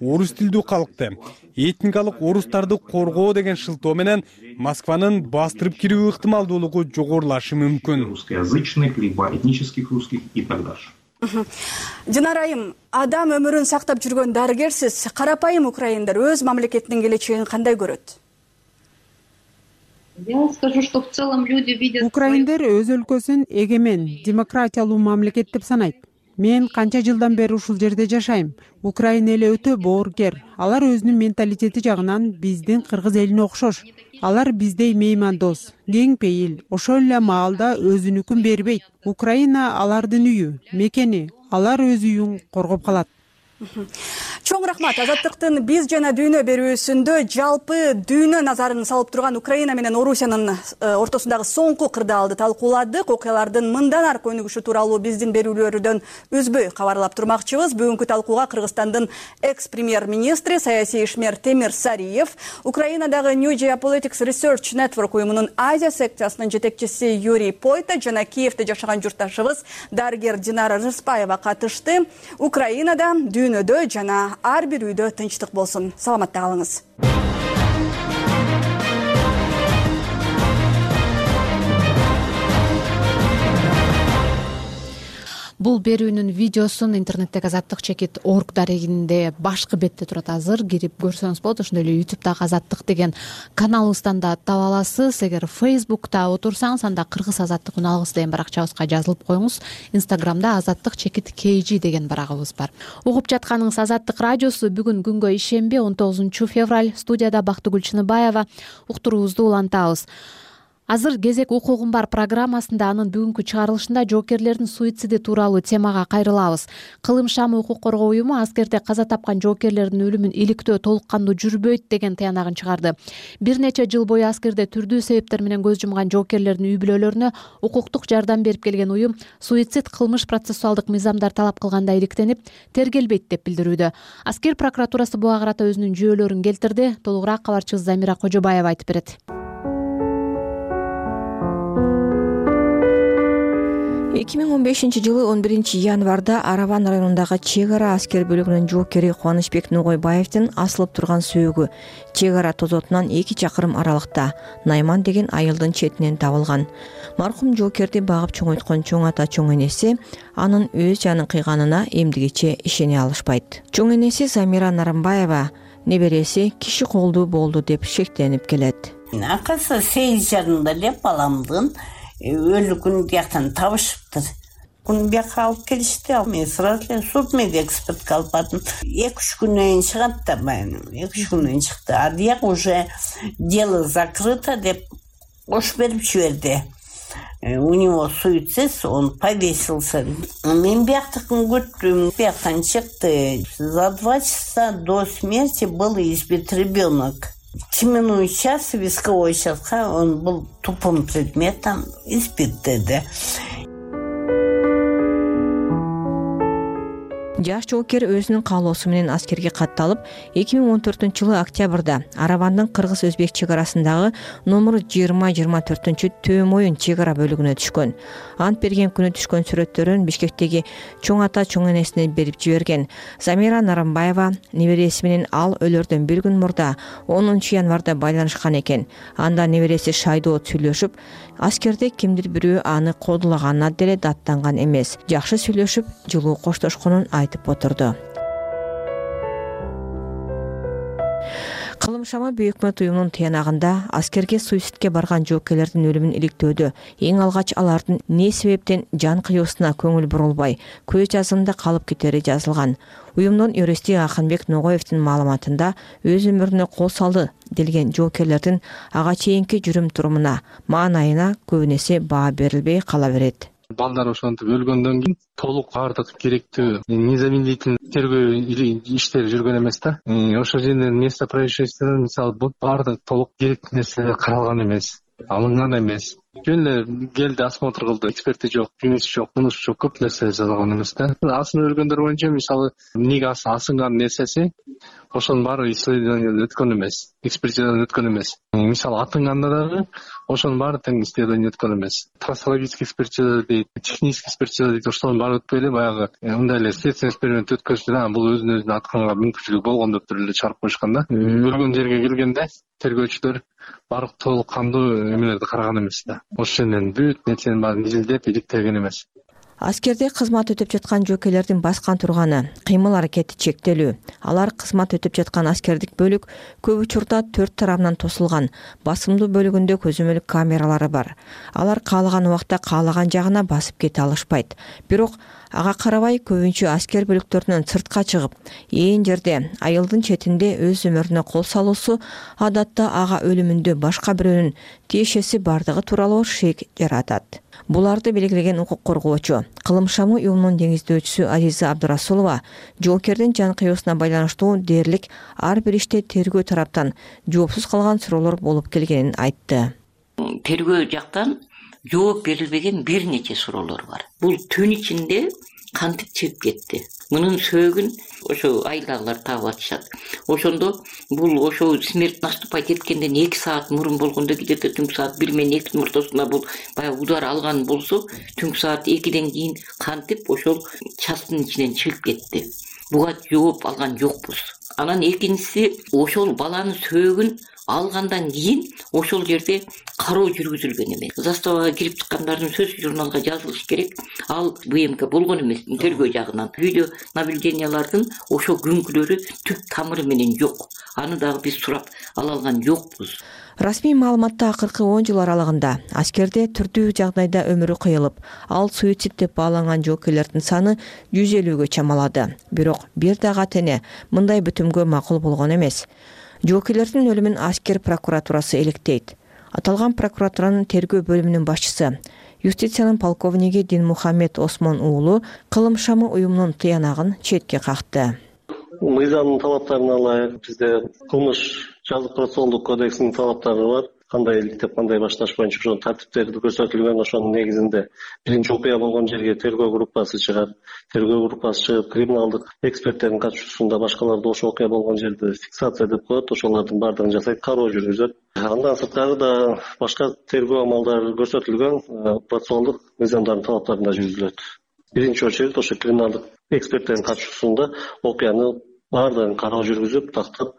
орус тилдүү калкты этникалык орустарды коргоо деген шылтоо менен Москванын бастырып кирүү ыктымалдуулугу жогорулашы мүмкүн. Русскоязычных, либо этнических русских и так дальше. Динара айым, адам өмүрүн сактап жүргөн дарыгерсиз, карапайым украиндар өз мамлекетинин келечегин кандай көрөт? Я скажу, что в целом люди видят... Украиндар өз өлкөсүн эгемен, демократиялуу мамлекет деп санайт. Мен канча жылдан бери ушул жерде жашайм. Украина эли өтө боорукер. Алар өзүнүн менталитети жагынан биздин кыргыз элине окшош. Алар биздей меймандос, кең пейил, ошол эле маалда өзүнүкүн бербейт. Украина алардын үйү, мекени. Алар өз үйүн коргоп калат. Чоң рахмат. Азаттыктын биз жана дүйнө берүүсүндө жалпы дүйнө назарын салып турган Украина менен Орусиянын ортосундагы соңку кырдаалды талкууладык. Окуялардын мындан аркы өнүгүшү тууралуу биздин берүүлөрдөн үзбөй кабарлап турмакчыбыз. Бүгүнкү талкууга Кыргызстандын экс-премьер-министри, саясий ишмер Темир Сариев, Украинадагы New Geopolitics Research Network уюмунун Азия секциясынын жетекчиси Юрий Пойта жана Киевде жашаган журтташыбыз дарыгер Динара Рыспаева катышты. Украинада дүйнөдө жана ар бир үйдө тынчтык болсун. Саламатта калыңыз. Бул берүүнүн видеосун интернеттеги азаттык чекит орг дарегинде башкы бетте турат. Азыр кирип көрсөңүз болот. Ошондой эле ютубтагы азаттык деген каналыбыздан да таба аласыз. Эгер фейсбукта отурсаңыз, анда кыргыз азаттык үн алгыс деген баракчабызга жазылып коюңуз. Инстаграмда азаттык чекит kg деген барагыбыз бар. Угуп жатканыңыз Азаттык радиосу. Бүгүн күнгө ишемби он тогузунчу февраль. Студияда Бактыгүл Чыныбаева. Уктуруубузду улантабыз. Азыр кезек укугум бар программасында анын бүгүнкү чыгарылышында жоокерлердин суициди тууралуу темага кайрылабыз. Кылым шамы укук коргоо уюму аскерде каза тапкан жоокерлердин өлүмүн иликтөө толук кандуу жүрбөйт деген таянагын чыгарды. Бир нече жыл бою аскерде түрдүү себептер менен көз жумган жоокерлердин үй бүлөлөрүнө укуктук жардам берип келген уюм суицид кылмыш процессуалдык мыйзамдар талап кылганда иликтенип, тергелбейт деп билдирүүдө. Аскер прокуратурасы буга карата өзүнүн жүйөлөрүн келтирди. Толугураак кабарчыбыз Замира Кожобаева айтып берет. эки миң он бешинчи жылы он биринчи январда Араван районундагы чек ара аскер бөлүгүнүн жоокери Кубанычбек Нугойбаевдин асылып турган сөөгү чек ара тозотунан эки чакырым аралыкта Найман деген айылдын четинен табылган. Маркум жоокерди багып чоңойткон чоң ата чоң энеси анын өз жанын кыйганына эмдигиче ишене алышпайт. Чоң энеси Замира Нарамбаева небереси киши колдуу болду деп шектенип келет. Акасы сегиз жашында эле баламдын өлүгүн бияктан табышыптыр. Күн бияка алып келишти. Мен сразу эле судмедэкспертке алып бардым. эки үч күндөн кийин чыгат да, эки үч күндөн чыкты. А дияк уже дело закрыто деп кош берип жиберди. У него суицид, он повесился. Мен бияктыкын күттүм, бияктан чыкты. За два часа до смерти был избит ребенок. Темную час висковой участка он был тупым предметом избит деди. Жаш жоокер өзүнүн каалоосу менен аскерге катталып, эки миң он төртүнчү жылы октябрда Аравандын кыргыз-өзбек чек арасындагы номер жыйырма жыйырма төртүнчү Төөмойун чек ара бөлүгүнө түшкөн. Ант берген күнү түшкөн сүрөттөрүн Бишкектеги чоң ата чоң энесине берип жиберген. Замира Нарамбаева небереси менен ал өлөрдөн бир күн мурда онунчу январда байланышкан экен. Анда небереси шайдоо сүйлөшүп, аскерде кимдир бирөө аны кодулаганына деле даттанган эмес. Жакшы сүйлөшүп, жылуу коштошконун айтып отурду. Кылым шама Бүйүк өкмөт уюмунун тыянагында аскерге суицидке барган жоокерлердин өлүмүн иликтөөдө эң алгач алардын эмне себептен жан кыюусуна көңүл бурулбай көз жазымында калып кетери жазылган. Уюмдун юристи Акынбек Ногоевдин маалыматында өз өмүрүнө кол салды делген жоокерлердин ага чейинки жүрүм турумуна, маанайына көбүнесе баа берилбей кала берет. Балдар ошентип өлгөндөн кийин толук баардык керектүү незамедлительный тергөө иштери жүргөн эмес да. Ошол жерде место происшествия мисалы баардык толук керектүү нерселер каралган эмес, алынган эмес. жөн эле келди, осмотр кылды, эксперти жок, кеңеши жок, мунусу жок, көп нерсе жасалган эмес да. Асынып өлгөндөр боюнча мисалы эмнеге асынган нерсеси ошонун баары исследованиядан өткөн эмес, экспертизадан өткөн эмес. Мисалы атынганда дагы ошонун баары тең исследование өткөн эмес. Трассологический экспертиза дейт, технический экспертиза дейт, ошонун баары өтпөй эле баягы мындай эле следственный эксперимент өткөзүп, а бул өзүн өзүнө атканга мүмкүнчүлүгү болгон деп туруп эле чыгарып коюшкан да. Өлгөн жерге келгенде тергөөчүлөр баардык толук кандуу эмелерди караган эмес да. Ошол жерден бүт нерсенин баарын изилдеп, иликтеген эмес. Аскерде кызмат өтүп жаткан жөкелердин баскан турганы, кыймыл аракети чектелүү. Алар кызмат өтүп жаткан аскердик бөлүк көп учурда төрт тарабынан тосулган, басымдуу бөлүгүндө көзөмөлүк камералары бар. Алар каалаган убакта каалаган жагына басып кете алышпайт. Бирок ага карабай көбүнчө аскер бөлүктөрүнөн сыртка чыгып, ээн жерде айылдын четинде өз өмүрүнө кол салуусу адатта ага өлүмүндө башка бирөөнүн тиешеси бардыгы тууралуу шек жаратат. Буларды белгилеген укук коргоочу, Кылым шамы уюмунун деңиздөөчүсү Азиза Абдурасулова жоокердин жан кыюусуна байланыштуу дээрлик ар бир иште тергөө тараптан жоопсуз калган суроолор болуп келгенин айтты. Тергөө жактан жооп берилбеген бир нече суроолор бар. Бул түн ичинде кантип чыгып кетти? Мунун сөөгүн ошо айылдагылар таап атышат. Ошондо бул ошо смерть наступать эткенден эки саат мурун болгондо, где-то түнкү саат бир менен экинин ортосунда бул баягы удар алган болсо, түнкү саат экиден кийин кантип ошол частын ичинен чыгып кетти? Буга жооп алган жокпуз. Анан экинчиси, ошол баланын сөөгүн алгандан кийин ошол жерде кароо жүргүзүлгөн эмес. Заставага кирип чыккандардын сөзү журналга жазылыш керек. Ал БМК болгон эмес, тергөө жагынан. Видео наблюдениялардын ошо күнкүлөрү түп тамыры менен жок. Аны дагы биз сурап ала алган жокпуз. Расмий маалыматта акыркы он жыл аралыгында аскерде түрдүү жагдайда өмүрү кыйылып, ал суицид деп бааланган жоокерлердин саны жүз элүүгө чамалады. Бирок бир дагы атене мындай бүтүмгө макул болгон эмес. Жоокерлердин өлүмүн аскер прокуратурасы электейт. Аталган прокуратуранын тергөө бөлүмүнүн башчысы, юстициянын полковниги Динмухамед Осмон уулу Кылым шамы уюмунун тыянагын четке какты. Мыйзамдын талаптарына ылайык бизде кылмыш жазык процессуалдык кодексинин талаптары бар. Кандай иликтеп, кандай башташ боюнча ошонун тартиптерди көрсөтүлгөн. Ошонун негизинде биринчи окуя болгон жерге тергөө группасы чыгат. Тергөө группасы чыгып, криминалдык эксперттердин катышуусунда башкаларды ошол окуя болгон жерди фиксация деп коет. Ошолордун баардыгын жасайт, кароо жүргүзөт. Андан сырткары да башка тергөө амалдары көрсөтүлгөн процессуалдык мыйзамдардын талаптарында жүргүзүлөт. Биринчи очередь ошо криминалдык эксперттердин катышуусунда окуяны баардыгын кароо жүргүзүп, тактап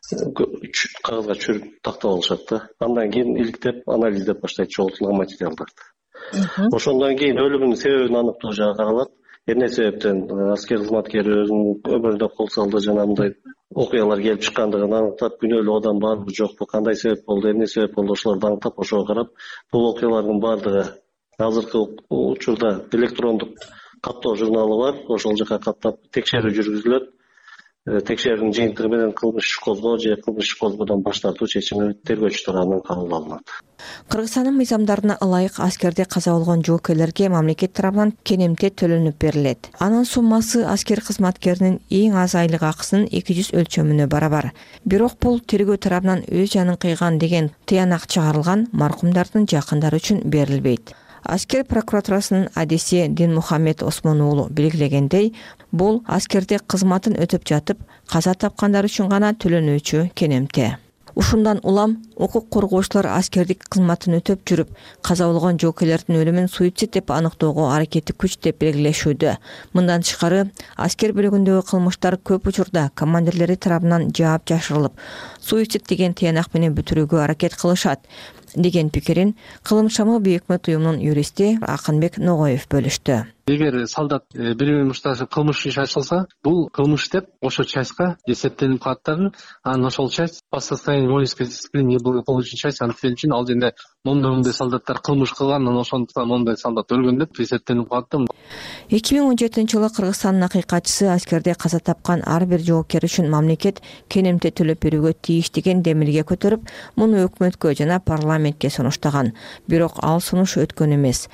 кагазга түшүрүп тактап алышат да. Андан кийин иликтеп, анализдеп баштайт чогултулган материалдарды. Ошондон кийин өлүмүнүн себебин аныктоо жагы каралат. Эмне себептен аскер кызматкери өзүнүн өмүрүнө кол салды, жана мындай окуялар келип чыккандыгын аныктап, күнөөлүү адам барбы жокпу, кандай себеп болду, эмне себеп болду, ошолорду аныктап, ошого карап, бул окуялардын баардыгы азыркы учурда электрондук каттоо журналы бар. Ошол жака каттап текшерүү жүргүзүлөт. Текшерүүнүн жыйынтыгы менен кылмыш иш козгоо же кылмыш иш козгоодон баш тартуу чечими тергөөчү тарабынан кабыл алынат. Кыргызстандын мыйзамдарына ылайык аскерде каза болгон жоокерлерге мамлекет тарабынан кенемте төлөнүп берилет. Анын суммасы аскер кызматкеринин эң аз айлык акысынын эки жүз өлчөмүнө барабар. Бирок бул тергөө тарабынан өз жанын кыйган деген тыянак чыгарылган маркумдардын жакындары үчүн берилбейт. Аскер прокуратурасынын адиси Динмухамед Осмон уулу белгилегендей, бул аскерде кызматын өтүп жатып, каза тапкандар үчүн гана төлөнүүчү кенемте. Ушундан улам укук коргоочулар аскердик кызматын өтөп жүрүп, каза болгон жоокерлердин өлүмүн суицид деп аныктоого аракети күч деп белгилешүүдө. Мындан тышкары, аскер бөлүгүндөгү кылмыштар көп учурда командирлери тарабынан жаап жашырылып, суицид деген тыянак менен бүтүрүүгө аракет кылышат деген пикирин Кылым шамы Бейөкмөт уюмунун юристи Акынбек Ногоев бөлүштү. Эгер солдат бири мушташ кылмыш иш ачылса, бул кылмыш деп ошо частька эсептелип калат дагы, анан ошол часть по состоянию воинской дисциплины неблагополучной часть анткени үчүн ал жерде мондой мондой солдаттар кылмыш кылган, анан ошондуктан мондой солдат өлгөн деп эсептелип калат да. эки миң он жетинчи жылы Кыргызстандын акыйкатчысы аскерде каза тапкан ар бир жоокер үчүн мамлекет кенемте төлөп берүүгө тийиш деген демилге көтөрүп, муну өкмөткө жана парламентке сунуштаган. Бирок ал сунуш өткөн эмес.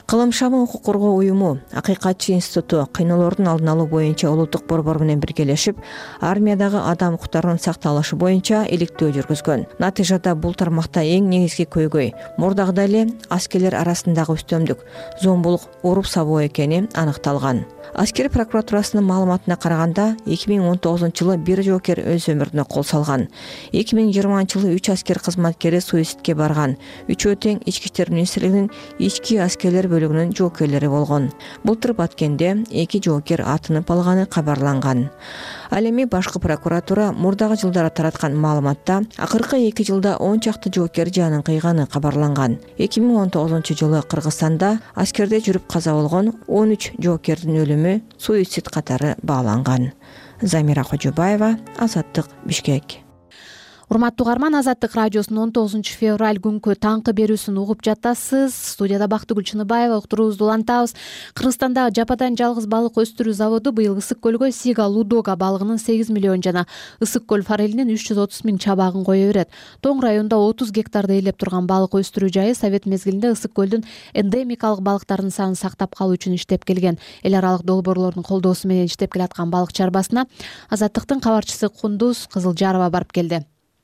Кылым шамы укук коргоо уюму, Акыйкатчы институту кыйноолордун алдын алуу боюнча улуттук борбор менен биргелешип, армиядагы адам укуктарынын сакталышы боюнча иликтөө жүргүзгөн. Натыйжада бул тармакта эң негизги көйгөй мурдагыдай эле аскерлер арасындагы үстөмдүк, зомбулук, уруп сабоо экени аныкталган. Аскер прокуратурасынын маалыматына караганда, эки миң он тогузунчу жылы бир жоокер өз өмүрүнө кол салган. эки миң жыйырманчы жылы үч аскер кызматкери суицидке барган. Үчөө тең Ички иштер министрлигинин ички аскерлер бөлүгүнүн жоокерлери болгон. Былтыр Баткенде эки жоокер атынып алганы кабарланган. Ал эми башкы прокуратура мурдагы жылдары тараткан маалыматта акыркы эки жылда он чакты жоокер жанын кыйганы кабарланган. эки миң он тогузунчу жылы Кыргызстанда аскерде жүрүп каза болгон он үч жоокердин өлүмү суицид катары бааланган. Замира Кожобаева, Азаттык, Бишкек. Урматтуу угарман, Азаттык радиосунун он тогузунчу февраль күнкү таңкы берүүсүн угуп жатасыз. Студияда Бактыгүл Чыныбаева, уктуруубузду улантабыз. Кыргызстандагы жападан жалгыз балык өстүрүү заводу быйыл Ысык көлгө Сига Лудога балыгынын сегиз миллион жана Ысык көл форелинин үч жүз отуз миң чабагын кое берет. Тоң районунда отуз гектарды ээлеп турган балык өстүрүү жайы Совет мезгилинде Ысык көлдүн эндемикалык балыктарынын санын сактап калуу үчүн иштеп келген. Эл аралык долбоорлордун колдоосу менен иштеп келаткан балык чарбасына Азаттыктын кабарчысы Кундуз Кызылжарова барып келди.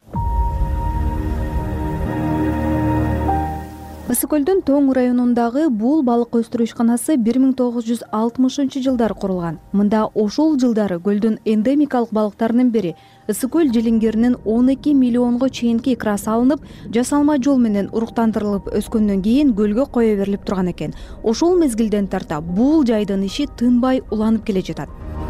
Ысык көлдүн Тоң районундагы бул балык өстүрүү ишканасы бир миң тогуз жүз алтымышынчы жылдары курулган. Мында ошол жылдары көлдүн эндемикалык балыктарынын бири Ысык көл жилингеринин он эки миллионго чейинки икрасы алынып, жасалма жол менен уруктандырылып өскөндөн кийин көлгө кое берилип турган экен. Ошол мезгилден тарта бул жайдын иши тынбай уланып келе жатат.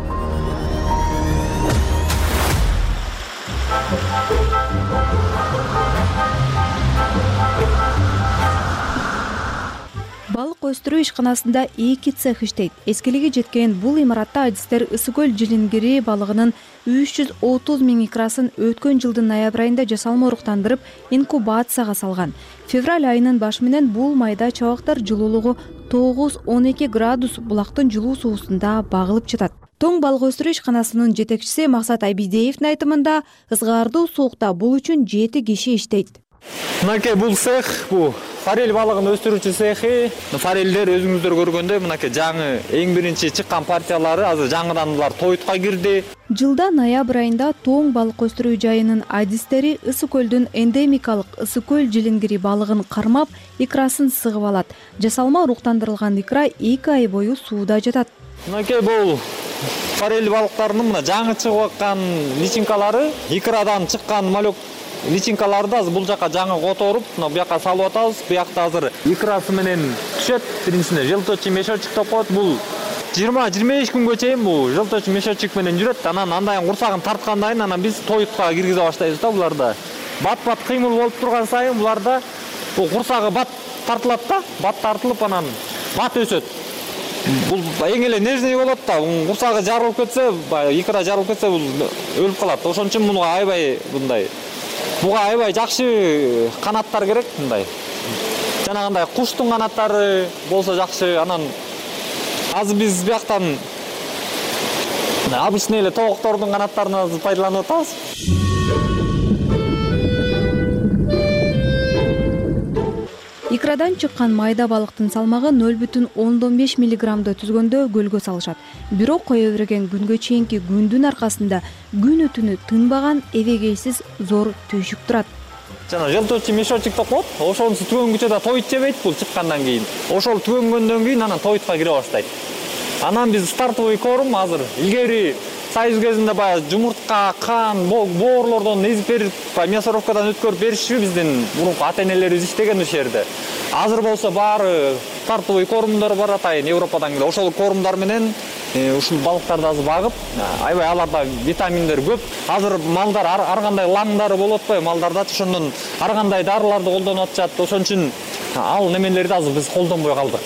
Балык өстүрүү ишканасында эки цех иштейт. Эскилиги жеткен бул имаратта адистер Ысык көл жилингери балыгынын үч жүз отуз миң икрасын өткөн жылдын ноябрь айында жасалма уруктандырып, инкубацияга салган. Февраль айынын башы менен бул майда чабактар жылуулугу тогуз он эки градус булактын жылуу суусунда багылып жатат. Тоң балык өстүрүү ишканасынын жетекчиси Максат Айбидеевдин айтымында, ызгаардуу суукта бул үчүн жети киши иштейт. Мынакей бул цех, бул форель балыгын өстүрүүчү цехи. Форелдер өзүңүздөр көргөндөй мынакей жаңы эң биринчи чыккан партиялары азыр жаңыдан булар тойтка кирди. Жылда ноябрь айында Тоң балык өстүрүү жайынын адистери Ысык көлдүн эндемикалык Ысык көл жилингери балыгын кармап, икрасын сыгып алат. Жасалма уруктандырылган икра эки ай бою сууда жатат. Мынакей бул форель балыктарынын мына жаңы чыгып аткан личинкалары, икрадан чыккан малек личинкаларды азыр бул жака жаңы которуп, мына бияка салып атабыз. Биякта азыр икрасы менен түшөт. Биринчисинде желточий мешочек деп коет. Бул жыйырма жыйырма беш күнгө чейин бул желточий мешочек менен жүрөт. Анан андайын курсагын тарткандан кийин анан биз тойтка киргизе баштайбыз да буларда. Бат-бат кыймыл болуп турган сайын буларда бул курсагы бат тартылат да, бат тартылып анан бат өсөт. Бул эң эле нежный болот да. Курсагы жарылып кетсе, икра жарылып кетсе бул өлүп калат. Ошон үчүн муга аябай мындай буга аябай жакшы канаттар керек мындай. Жанагындай куштун канаттары болсо жакшы. Анан азыр биз бияктан обычный эле тооктордун канаттарын пайдаланып атабыз. Икрадан чыккан майда балыктын салмагы нөл бүтүн ондон беш миллиграммды түзгөндө көлгө салышат. Бирок кое берген күнгө чейинки күндүн аркасында күнү түнү тынбаган эбегейсиз зор түйшүк турат. Жана желточий мешочек деп коет. Ошонусу түгөнгүчө да тойт жебейт бул чыккандан кийин. Ошол түгөнгөндөн кийин анан тойтка кире баштайт. Анан биз стартовый корм азыр илгери союз кезинде баягы жумуртка, кан, боорлордон эзип берип, мясорубкадан өткөрүп беришчү биздин мурунку ата-энелерибиз иштеген ошол жерде. Азыр болсо баары стартовый кормдор бар атайын Европадан келе. Ошол кормдор менен ушул балыктарды азыр багып, аябай аларда витаминдер көп. Азыр малдар ар кандай лаңдары болуп атпайбы? Малдардачы ошондон ар кандай дарыларды колдонуп атышат. Ошон үчүн ал немелерди азыр биз колдонбой калдык.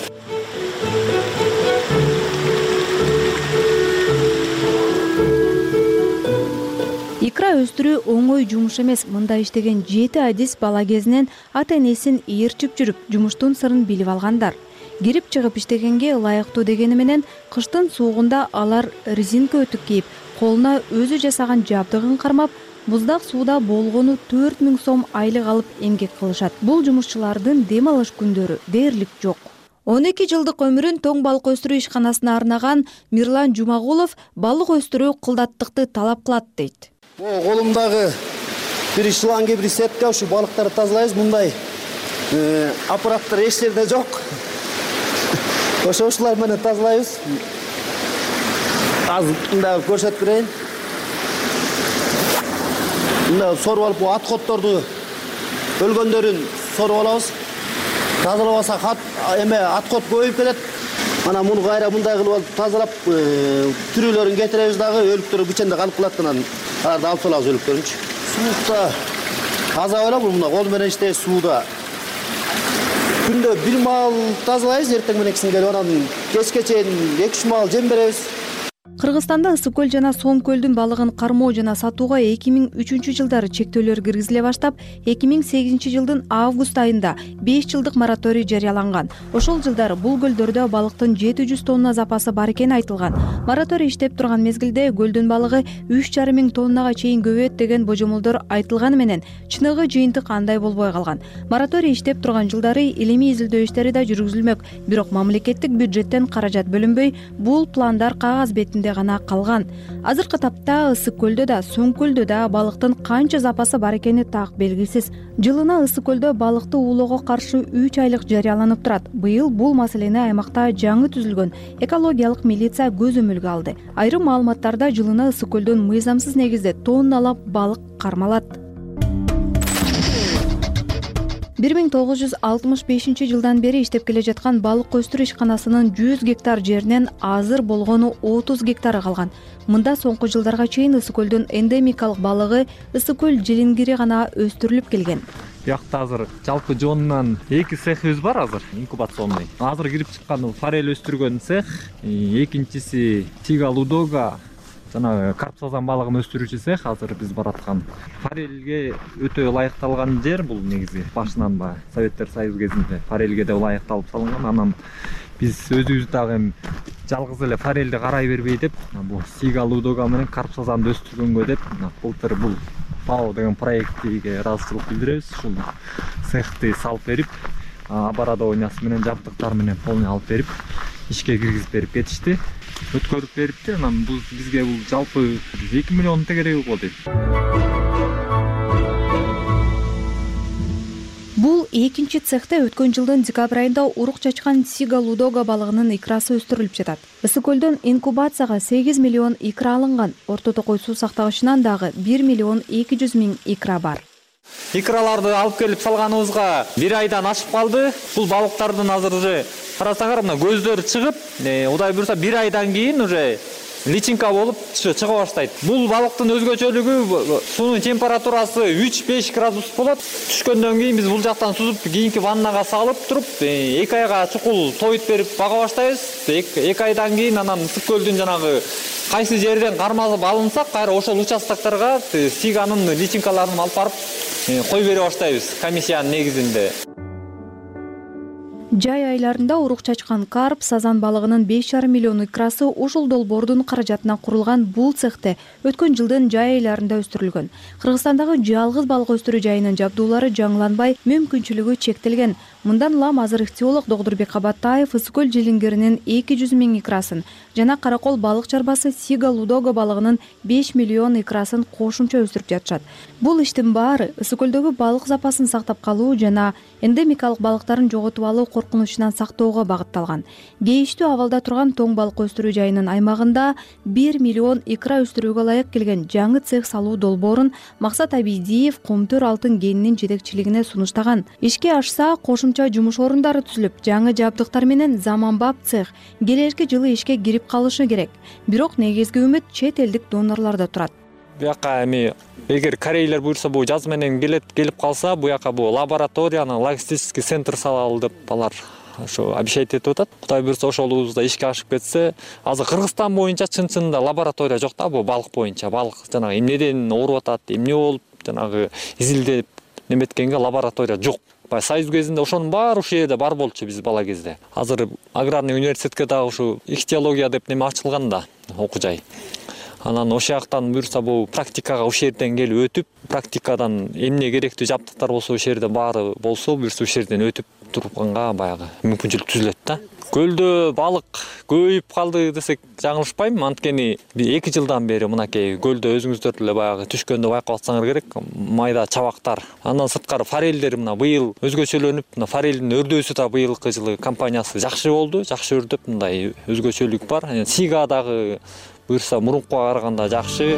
Икра өстүрүү оңой жумуш эмес. Мында иштеген жети адис бала кезинен ата-энесин ээрчип жүрүп, жумуштун сырын билип алгандар. Кирип чыгып иштегенге ылайыктуу дегени менен кыштын суугунда алар резинка өтүк кийип, колуна өзү жасаган жабдыгын кармап, буздак сууда болгону төрт миң сом айлык алып эмгек кылышат. Бул жумушчулардын дем алыш күндөрү дээрлик жок. он эки жылдык ömүрүн тоң балык өстүрүү ишканасына арнаган Мирлан Жумагулов балык өстүрүү кылдаттыкты талап кылат дейт. Колумдагы бир шланга, бир сетка ушу балыктарды тазалайбыз. Мындай аппараттар эч жерде жок. Ошо ушулар менен тазалайбыз. Азыр мындай көрсөтүп берейин. Мындай соруп алып, бу аткотторду өлгөндөрүн соруп алабыз. Тазалабаса хат эме аткот көбөйүп кетет. Ana bunu gayra bunday kılıp alıp tazalap türülerin getireriz dağı ölüktörü biçende kalıp kılattınan arada alıp solağız ölüktörünç. Soğukta taza öyle bu bunda kol menen işte suda. Günde bir mal tazalayız erteng meneksin geliyor onan geç geçen iki üç mal jem berебиз. Кыргызстанда ысык көл жана Сом көлдүн балыгын кармоо жана сатууга эки миң үчүнчү жылдары чектөөлөр киргизиле баштап, эки миң сегизинчи жылдын август айында беш жылдык мораторий жарыяланган. Ошол жылдары бул көлдөрдө балыктын жети жүз тонна запасы бар экени айтылган. Мораторий иштеп турган мезгилде көлдүн балыгы үч жарым миң тоннага чейин көбөйөт деген божомолдор айтылганы менен чыныгы жыйынтык андай болбой калган. Мораторий иштеп турган жылдары илимий изилдөө иштери да жүргүзүлмөк, бирок мамлекеттик бюджеттен каражат бөлүнбөй, бул пландар кагаз бетинде гана калган. Азыркы тапта ысык көлдө да, Сом көлдө да балыктын канча запасы бар экени так белгисиз. Жылына ысык көлдө балыкты уулоого каршы үч айлык жарыяланып турат. Быйыл бул маселени аймакта жаңы түзүлгөн экологиялык милиция көзөмөлгө алды. Айрым маалыматтарда жылына ысык көлдөн мыйзамсыз негизде тонналап балык кармалат. бир миң тогуз жүз алтымыш бешинчи жылдан бери иштеп келе жаткан балык өстүрүү ишканасынын жүз гектар жеринен азыр болгону отуз гектары калган. Мында соңку жылдарга чейин ысык көлдүн эндемикалык балыгы ысык көл жилингири гана өстүрүлүп келген. Биякта азыр жалпы жоонунан эки цехибиз бар азыр, инкубационный. Азыр кирип чыккан форель өстүргөн цех, экинчиси Сига Лудога жана карп сазан балыгын өстүрүүчү цех азыр биз бараткан. Форельге өтө ылайыкталган жер бул негизи башынан ба Советтер Союзу кезинде форельге да ылайыкталып салынган. Анан биз өзүбүз дагы жалгыз эле форельди карай бербей деп, бул Сига Лудога менен карп сазанды өстүргөнгө деп былтыр бул ФАО деген проектиге ыраазычылык билдиребиз. Ушул цехти салып берип, оборудованиясы менен жабдыктар менен полный алып берип, ишке киргизип берип кетишти. Өткөрүп берипти. Анан бул бизге бул жалпы эки миллион тегереги болду. Бул экинчи цехте өткөн жылдын декабрь айында урук чачкан Сига Лудога балыгынын икрасы өстүрүлүп жатат. Ысык көлдөн инкубацияга сегиз миллион икра алынган. Орто Токой суу сактагычынан дагы бир миллион эки жүз миң икра бар. Икраларды алып келип салганыбызга бир айдан ашып калды. Бул балыктардын азыр уже карасаңар мына көздөрү чыгып, Кудай буйруса бир айдан кийин уже личинка болуп чыга баштайт. Бул балыктын өзгөчөлүгү суунун температурасы үч беш градус болот. Түшкөндөн кийин биз бул жактан сузуп кийинки ваннага салып туруп, эки айга чукул тоюп берип бага баштайбыз. эки айдан кийин анан ысык көлдүн жанагы кайсы жерден кармалып алынсак, кайра ошол участоктарга Сиганын личинкаларын алып барып кой бере баштайбыз комиссиянын негизинде. Жай айларында урук чачкан карп, сазан балыгынын беш жарым миллион икрасы ушул долбоордун каражатына курулган бул цехте өткөн жылдын жай айларында өстүрүлгөн. Кыргызстандагы жалгыз балык өстүрүү жайынын жабдуулары жаңыланбай, мүмкүнчүлүгү чектелген. Мындан улам азыр ихтиолог Догдурбек Кабаттаев ысык көл жилингеринин эки жүз миң икрасын жана каракол балык чарбасы Сига Лудога балыгынын беш миллион икрасын кошумча өстүрүп жатышат. Бул иштин баары ысык көлдөгү балык запасын сактап калуу жана эндемикалык балыктарын жоготуп алуу коркунучунан сактоого багытталган. Кейиштүү абалда турган тоң балык өстүрүү жайынын аймагында бир миллион икра өстүрүүгө ылайык келген жаңы цех салуу долбоорун Максат Абийдиев Комтөр Алтын кенинин жетекчилигине сунуштаган. Ишке ашса, кошумча жумуш орундары түзүлүп, жаңы жабдыктар менен заманбап цех келерки жылы ишке кирип калышы керек. Бирок негизги үмүт чет элдик донорлордо турат. Буяка эми эгер корейлер буйрса бул жаз менен келет келип калса, буяка бул лабораторияны, логистический центр салалы деп алар ошо обещать этип атат. Кудай буйрса ошолубузда ишке ашып кетсе, азыр Кыргызстан боюнча чын-чынында лаборатория жок да, бул балык боюнча. Балык жанагы эмнеден ооруп атат, эмне болуп жанагы изилдеп неметкенге лаборатория жок. Союз кезинде ошонун баары ушул жерде бар болчу биз бала кезде. Азыр аграрный университетке дагы ушу ихтиология деп неме ачылган да, окуу жай. анан ошол жактан буюрса бул практикага ошол жерден келип өтүп, практикадан эмне керектүү жабдыктар болсо ошол жерде баары болсо, буюрса ошол жерден өтүп турганга баягы мүмкүнчүлүк түзүлөт да. Көлдө балык көбөйүп калды десек жаңылышпайм. Анткени эки жылдан бери мынакей көлдө өзүңүздөр эле баягы түшкөндө байкап атсаңар керек, майда чабактар. Андан сырткары форелдер мына быйыл өзгөчөлөнүп, мына форелдин өрдөөсү да быйылкы жылы компаниясы жакшы болду, жакшы өрдөп, мындай өзгөчөлүк бар. Сига дагы буюрса мурункуга караганда жакшы.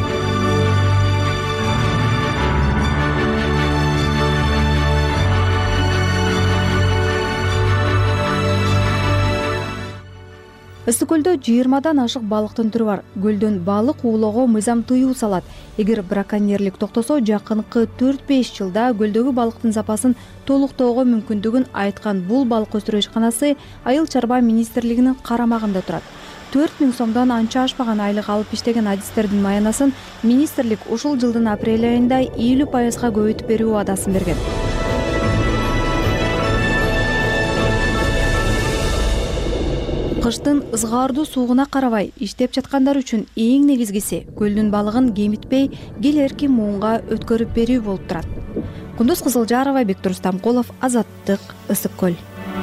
Ысык көлдө жыйырмадан ашык балыктын түрү бар. Көлдөн балык уулоого мыйзам тыюу салат. Эгер браконьерлик токтосо, жакынкы төрт беш жылда көлдөгү балыктын запасын толуктоого мүмкүндүгүн айткан бул балык өстүрүү ишканасы Айыл чарба министрлигинин карамагында турат. төрт миң сомдон анча ашпаган айлык алып иштеген адистердин маянасын министрлик ушул жылдын апрель айында элүү пайызга көбөйтүп берүү убадасын берген. Кыштын ызгаардуу суугуна карабай иштеп жаткандар үчүн эң негизгиси көлдүн балыгын кемитпей келерки муунга өткөрүп берүү болуп турат. Кундуз Кызылжарова, Бектур Стамкулов, Азаттык, Ысык көл.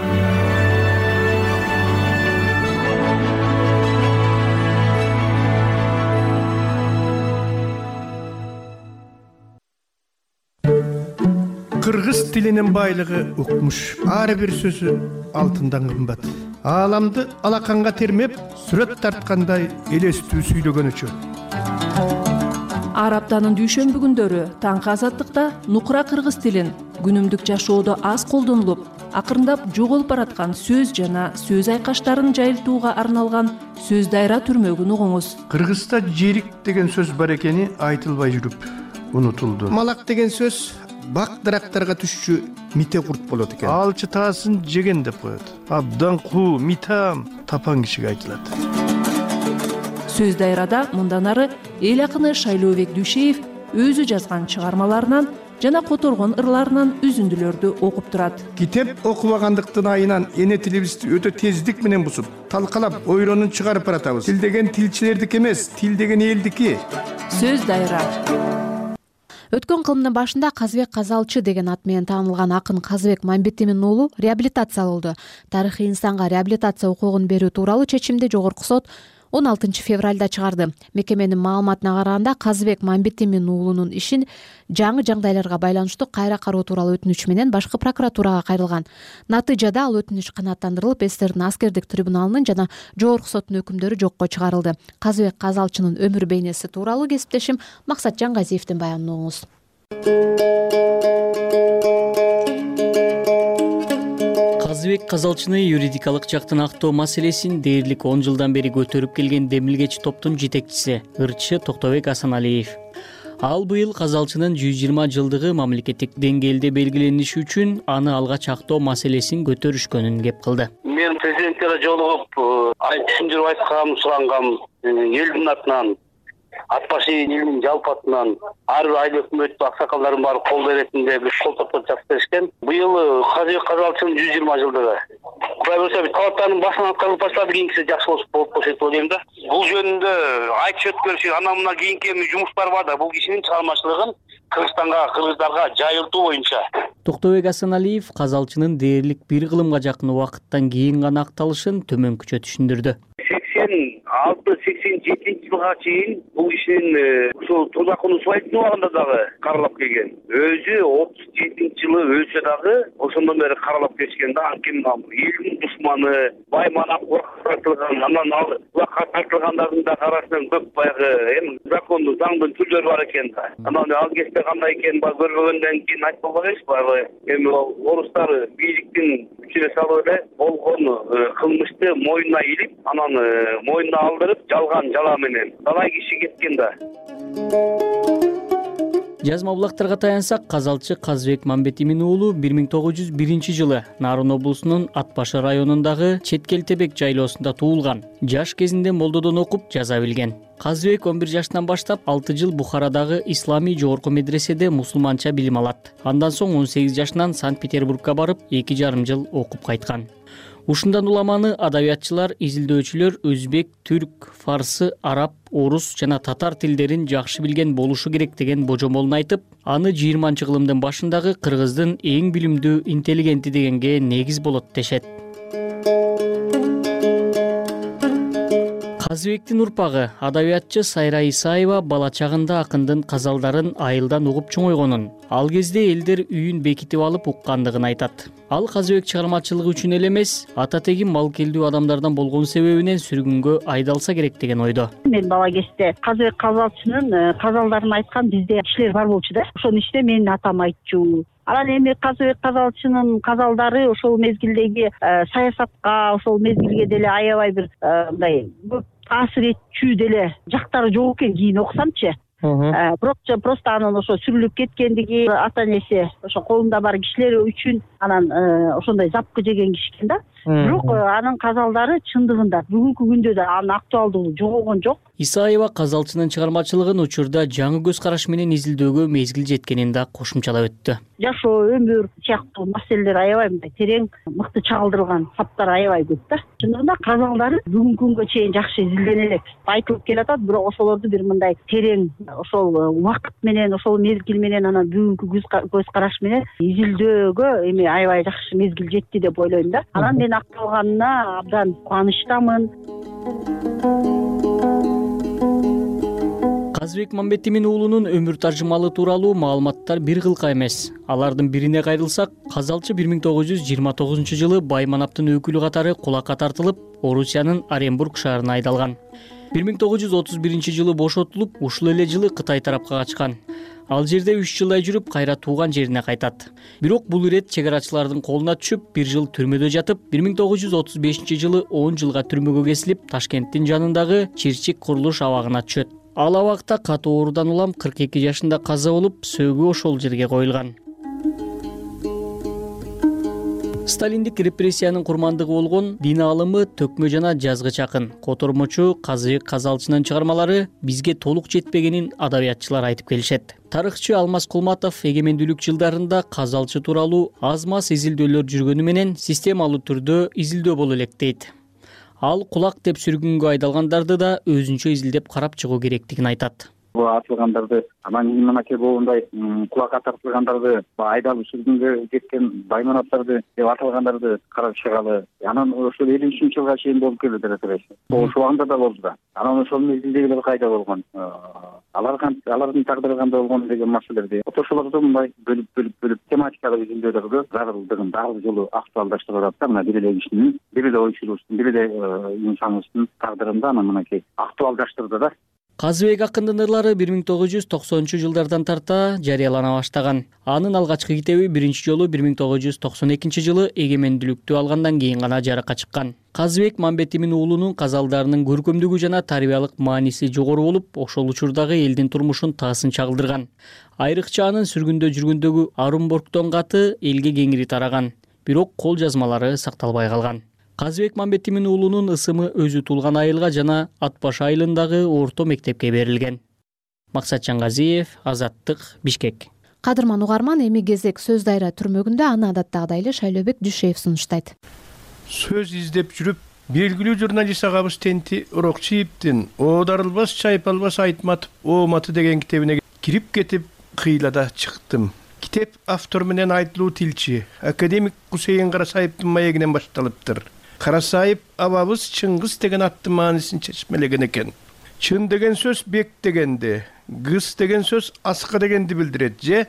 Кыргыз тилинин байлыгы укмуш. Ар бир сөзү алтындан кымбат. Ааламды алаканга термеп, сүрөт тарткандай элестүү сүйлөгөнүчү. Ар аптанын дүйшөмбү күндөрү таңкы Азаттыкта нукура кыргыз тилин күнүмдүк жашоодо аз колдонулуп, акырындап жоголуп бараткан сөз жана сөз айкаштарын жайылтууга арналган сөз дайра түрмөгүн угуңуз. Кыргызда жерик деген сөз бар экени айтылбай жүрүп унутулду. Малак деген сөз бак дарактарга түшчү мите курт болот экен. Алчы таасын жеген деп коет. Абдан куу, митам тапан кишиге айтылат. Сөз дайрада мындан ары эл акыны Шайлообек Дүйшеев өзү жазган чыгармаларынан жана которгон ырларынан үзүндүлөрдү окуп турат. Китеп окубагандыктын айынан эне тилибизди өтө тездик менен бусуп, талкалап, ойронун чыгарып баратабыз. Тил деген тилчилердики эмес, тил деген элдики. Сөз дайра. Өткөн кылымдын башында Казбек Казалчы деген ат менен таанылган акын Казбек Мамбетимин уулу реабилитацияланды. Тарыхый инсанга реабилитация укугун берүү тууралуу чечимди Жогорку сот он алтынчы февралда чыгарды. Мекеменин маалыматына караганда Казбек Мамбетимин уулунун ишин жаңы жагдайларга байланыштуу кайра кароо тууралуу өтүнүч менен башкы прокуратурага кайрылган. Натыйжада ал өтүнүч канааттандырылып, СССРдин аскердик трибуналынын жана Жогорку соттун өкүмдөрү жокко чыгарылды. Казбек Казалчынын өмүр бейнеси тууралуу кесиптешим Максат Жаңгазиевдин баянын угуңуз. Казбек Казалчыны юридикалык жактан актоо маселесин дээрлик он жылдан бери көтөрүп келген демилгечи топтун жетекчиси ырчы Токтобек Асаналиев. Ал быйыл Казалчынын жүз жыйырма жылдыгы мамлекеттик деңгээлде белгилениши үчүн аны алгач актоо маселесин көтөрүшкөнүн кеп кылды. Мен президентке жолугуп түшүндүрүп айткам, сурангам, элдин атынан, ат башы элдин жалпы атынан ар бир айыл өкмөт аксакалдардын баары колдоо иретинде бир кол топтоп жазып беришкен. Быйыл Казбек Казалчынын жүз жыйырма жылдыгы. Кудай буюрса талаптардын башынан аткарылып баштады, кийинкиси жакшы болуп болуш деп ойлойм да. Бул жөнүндө айтып өткөрүшү, анан мына кийинки жумуштар бар да, бул кишинин чыгармачылыгын Кыргызстанга, кыргыздарга жайылтуу боюнча. Токтобек Асаналиев Казалчынын дээрлик бир кылымга жакын убакыттан кийин гана акталышын төмөнкүчө түшүндүрдү. сексен алты сексен жетинчи жылга чейин бул кишинин ушул Турдакуну Субайдын убагында дагы каралап келген. Өзү отуз жетинчи жылы өлсө дагы ошондон бери каралап келишкен да. Анткени элдин душманы, байманап тартылган, анан ал булакка тартылгандардын да арасынан көп баягы эми закондуу заңдын түрлөрү бар экен да. Анан ал кезде кандай экенин баягы көрбөгөндөн кийин айтып болбойбуз. Баягы эми орустар бийликтин күчүнө салып эле болгон кылмышты мойнуна илип, анан мойнуна алдырып, жалган жала менен талай киши кеткен да. Жазма булактарга таянсак, Казалчы Казбек Мамбетимин уулу бир миң тогуз жүз биринчи жылы Нарын облусунун Ат башы районундагы Четкелтебек жайлоосунда туулган. Жаш кезинде молдодон окуп жаза билген. Казбек он бир жаштан баштап алты жыл Бухарадагы исламий жогорку медреседе мусулманча билим алат. Андан соң он сегиз жашынан Санкт-Петербургка барып, эки жарым жыл окуп кайткан. Ушундан уламаны адабиятчылар, изилдөөчүлөр өзбек, түрк, фарсы, араб, орус жана татар тилдерин жакшы билген болушу керек деген божомолун айтып, аны жыйырманчы кылымдын башындагы кыргыздын эң билимдүү интеллигенти дегенге негиз болот дешет. Казыбектин урпагы адабиятчы Сайра Исаева бала чагында акындын казалдарын айылдан угуп чоңойгонун, ал кезде элдер үйүн бекитип алып уккандыгын айтат. Ал Казыбек чыгармачылыгы үчүн эле эмес, ата тегин мал келдүү адамдардан болгон себебинен сүргүнгө айдалса керек деген ойдо. Мен бала кезде Казыбек казалчынын казалдарын айткан бизде кишилер бар болчу да. Ошонун ичинде менин атам айтчу. Анан эми Казыбек казалчынын казалдары ошол мезгилдеги саясатка, ошол мезгилге деле аябай бир мындай көп таасир этчү деле жактары жок экен кийин окусамчы. Бирок просто анын ошо сүрүлүп кеткендиги, ата энеси ошо колунда бар кишилер үчүн анан ошондой запкы жеген киши экен да. Бирок анын казалдары чындыгында бүгүнкү күндө да анын актуалдуулугу жогогон жок. Исаева казалчынын чыгармачылыгын учурда жаңы көз караш менен изилдөөгө мезгил жеткенин да кошумчалап өттү. Жашоо, өмүр сыяктуу маселелер аябай мындай терең, мыкты чагылдырган таптар аябай көп да. Чындыгында казалдары бүгүнкү күнгө чейин жакшы изилдене элек айтылып келатат, бирок ошолорду бир мындай терең, ошол убакыт менен, ошол мезгил менен, анан бүгүнкү көз караш менен изилдөөгө эми аябай жакшы мезгил жетти деп ойлойм да. Анан мен акталганына абдан кубанычтамын. Казыбек Мамбетимин уулунун өмүр тажымалы тууралуу маалыматтар бир кылка эмес. Алардын бирине кайрылсак, казалчы бир миң тогуз жүз жыйырма тогузунчу жылы Байманаптын өкүлү катары кулакка тартылып, Орусиянын Оренбург шаарына айдалган. бир миң тогуз жүз отуз биринчи жылы бошотулуп, ушул эле жылы Кытай тарапка качкан. Ал жерде үч жылдай жүрүп, кайра тууган жерине кайтат. Бирок бул ирет чек арачылардын колуна түшүп, бир жыл түрмөдө жатып, бир миң тогуз жүз отуз бешинчи жылы он жылга түрмөгө кесилип, Ташкенттин жанындагы Чирчик курулуш абагына түшөт. Ал абакта катуу оорудан улам кырк эки жашында каза болуп, сөөгү ошол жерге коюлган. Сталиндик репрессиянын курмандыгы болгон дин аалымы, төкмө жана жазгыч акын, котормочу Казыбек казалчынын чыгармалары бизге толук жетпегенин адабиятчылар айтып келишет. Тарыхчы Алмаз Кулматов эгемендүүлүк жылдарында казалчы тууралуу аз-маз изилдөөлөр жүргөнү менен системалуу түрдө изилдөө боло элек дейт. Ал кулак деп сүргүнгө айдалгандарды да өзүнчө изилдеп карап чыгуу керектигин айтат. Атылгандарды, анан мынакей болгондой кулакка тартылгандарды, айдалып сүргүнгө кеткен Байманаттарды деп аталгандарды карап чыгалы. Анан ошол элүү үчүнчү жылга чейин болуп келди репрессия. Ошол убагында да болду да. Анан ошол мезгилдегилер кайда болгон? Алар алардын тагдыры кандай болгон деген маселелерди ошолорду мындай бөлүп бөлүп бөлүп тематикалык изилдөөлөргө зарылдыгын дагы жолу актуалдаштырып атат да. Мына бир эле кишинин, бир эле ойчулуктун, бир эле инсаныбыздын тагдырын да анан мынакей актуалдаштырды да. Казыбек акындын ырлары бир миң тогуз жүз токсонунчу жылдардан тарта жарыялана баштаган. Анын алгачкы китеби биринчи жолу бир миң тогуз жүз токсон экинчи жылы эгемендүүлүктү алгандан кийин гана жарыкка чыккан. Казыбек Мамбетимин уулунун казалдарынын көркөмдүгү жана тарбиялык мааниси жогору болуп, ошол учурдагы элдин турмушун таасын чагылдырган. Айрыкча анын сүргүндө жүргөндөгү Оренбургдон каты элге кеңири тараган, бирок кол жазмалары сакталбай калган. Казыбек Мамбетимин уулунун ысымы өзү туулган айылга жана Ат баш айылындагы орто мектепке берилген. Максат Жаңгазиев, Азаттык, Бишкек. Кадырман угарман, эми кезек сөз дайра түрмөгүндө аны адаттагыдай эле Шайлообек Дүйшеев сунуштайт. Сөз издеп жүрүп, белгилүү журналист агабыз Тенти Урокчиевдин Оодарылбас чайпалбас айтматып ооматы деген китебине кирип кетип, кыйлада чыктым. Китеп автор менен айтылуу тилчи, академик Кусейин Карасаевдин маегинен башталыптыр. Карасаев абабыз Чыңгыз деген аттын маанисин чечмелеген экен. Чын деген сөз бек дегенди, гыс деген сөз аска дегенди билдирет же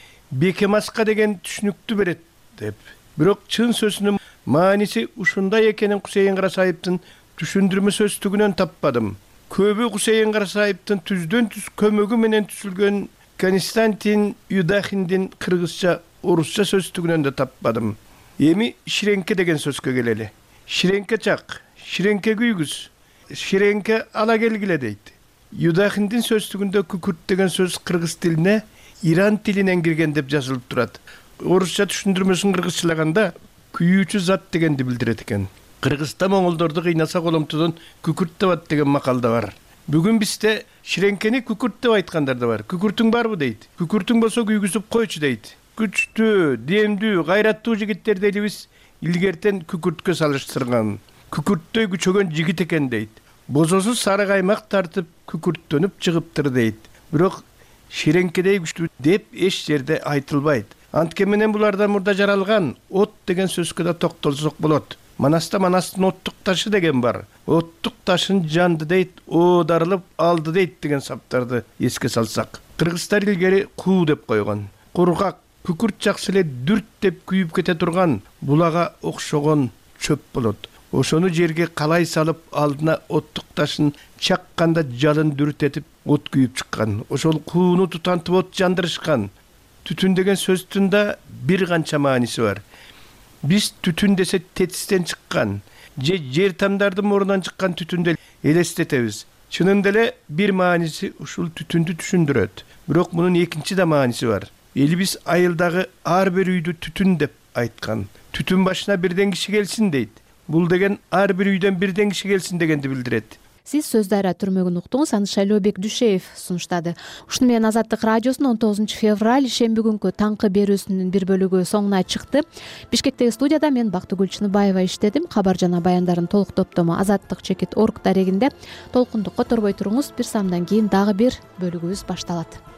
бекем аска деген түшүнүктү берет деп. Бирок чын сөзүнүн мааниси ушундай экенин Кусейин Карасаевдин түшүндүрмө сөздүгүнөн таппадым. Көбү Кусейин Карасаевдин түздөн түз көмөгү менен түзүлгөн Константин Юдахиндин кыргызча, орусча сөздүгүнөн да таппадым. Эми ширенке деген сөзгө келели. Ширенке чак, ширенке күйгүз, ширенке ала келгиле дейт. Юдахиндин сөздүгүндө күкүрт деген сөз кыргыз тилине Иран тилинен кирген деп жазылып турат. Орусча түшүндүрмөсүн кыргызчалаганда күйүүчү зат дегенди билдирет экен. Кыргызда моңолдорду кыйнаса коломтодон күкүрт табат деген макал да бар. Бүгүн бизде ширенкени күкүрт деп айткандар да бар. Күкүртүң барбы дейт. Күкүртүң болсо күйгүзүп койчу дейт. Күчтүү, демдүү, кайраттуу жигиттерди элибиз илгертен күкүрткө салыштырган. Күкүрттөй күчөгөн жигит экен дейт. Бозосу сары каймак тартып күкүрттөнүп чыгыптыр дейт. Бирок ширеңкедей күчтүү деп эч жерде айтылбайт. Антке менен булардан мурда жаралган от деген сөзгө да токтолсок болот. Манаста Манастын оттук ташы деген бар. Оттук ташын жанды дейт, оодарылып алды дейт деген саптарды эске салсак. Кыргыздар илгери куу деп койгон. Кургак, күкүрт жакшы эле дүрт деп күйүп кете турган булага окшогон чөп болот. Ошону жерге калай салып алдына оттук ташын чакканда жалын дүртетип от күйүп чыккан. Ошол кууну тутантып от жандырышкан. Түтүн деген сөздүн да бир канча мааниси бар. Биз түтүн десе тетистен чыккан, же жер тамдардын мурунан чыккан түтүндү элестетебиз. Чынында эле бир мааниси ушул түтүндү түшүндүрөт. Бирок мунун экинчи да мааниси бар. Элибиз айылдагы ар бир үйдү түтүн деп айткан. Түтүн башына бирден киши келсин дейт. Бул деген ар бир үйдөн бирден киши келсин дегенди билдирет. Сиз Сөз Дайра түрмөгүн уктуңуз, аны Шайлообек Дүшеев сунуштады. Ушуну менен Азаттык радиосунун он тогузунчу февраль шемби күнкү таңкы берүүсүнүн бир бөлүгү соңуна чыкты. Бишкектеги студияда мен Бактыгүл Чыныбаева иштедим. Кабар жана баяндардын толук топтому азаттык чекит точка орг дарегинде. Толкунду которбой туруңуз. Бир саамдан кийин дагы бир бөлүгүбүз башталат.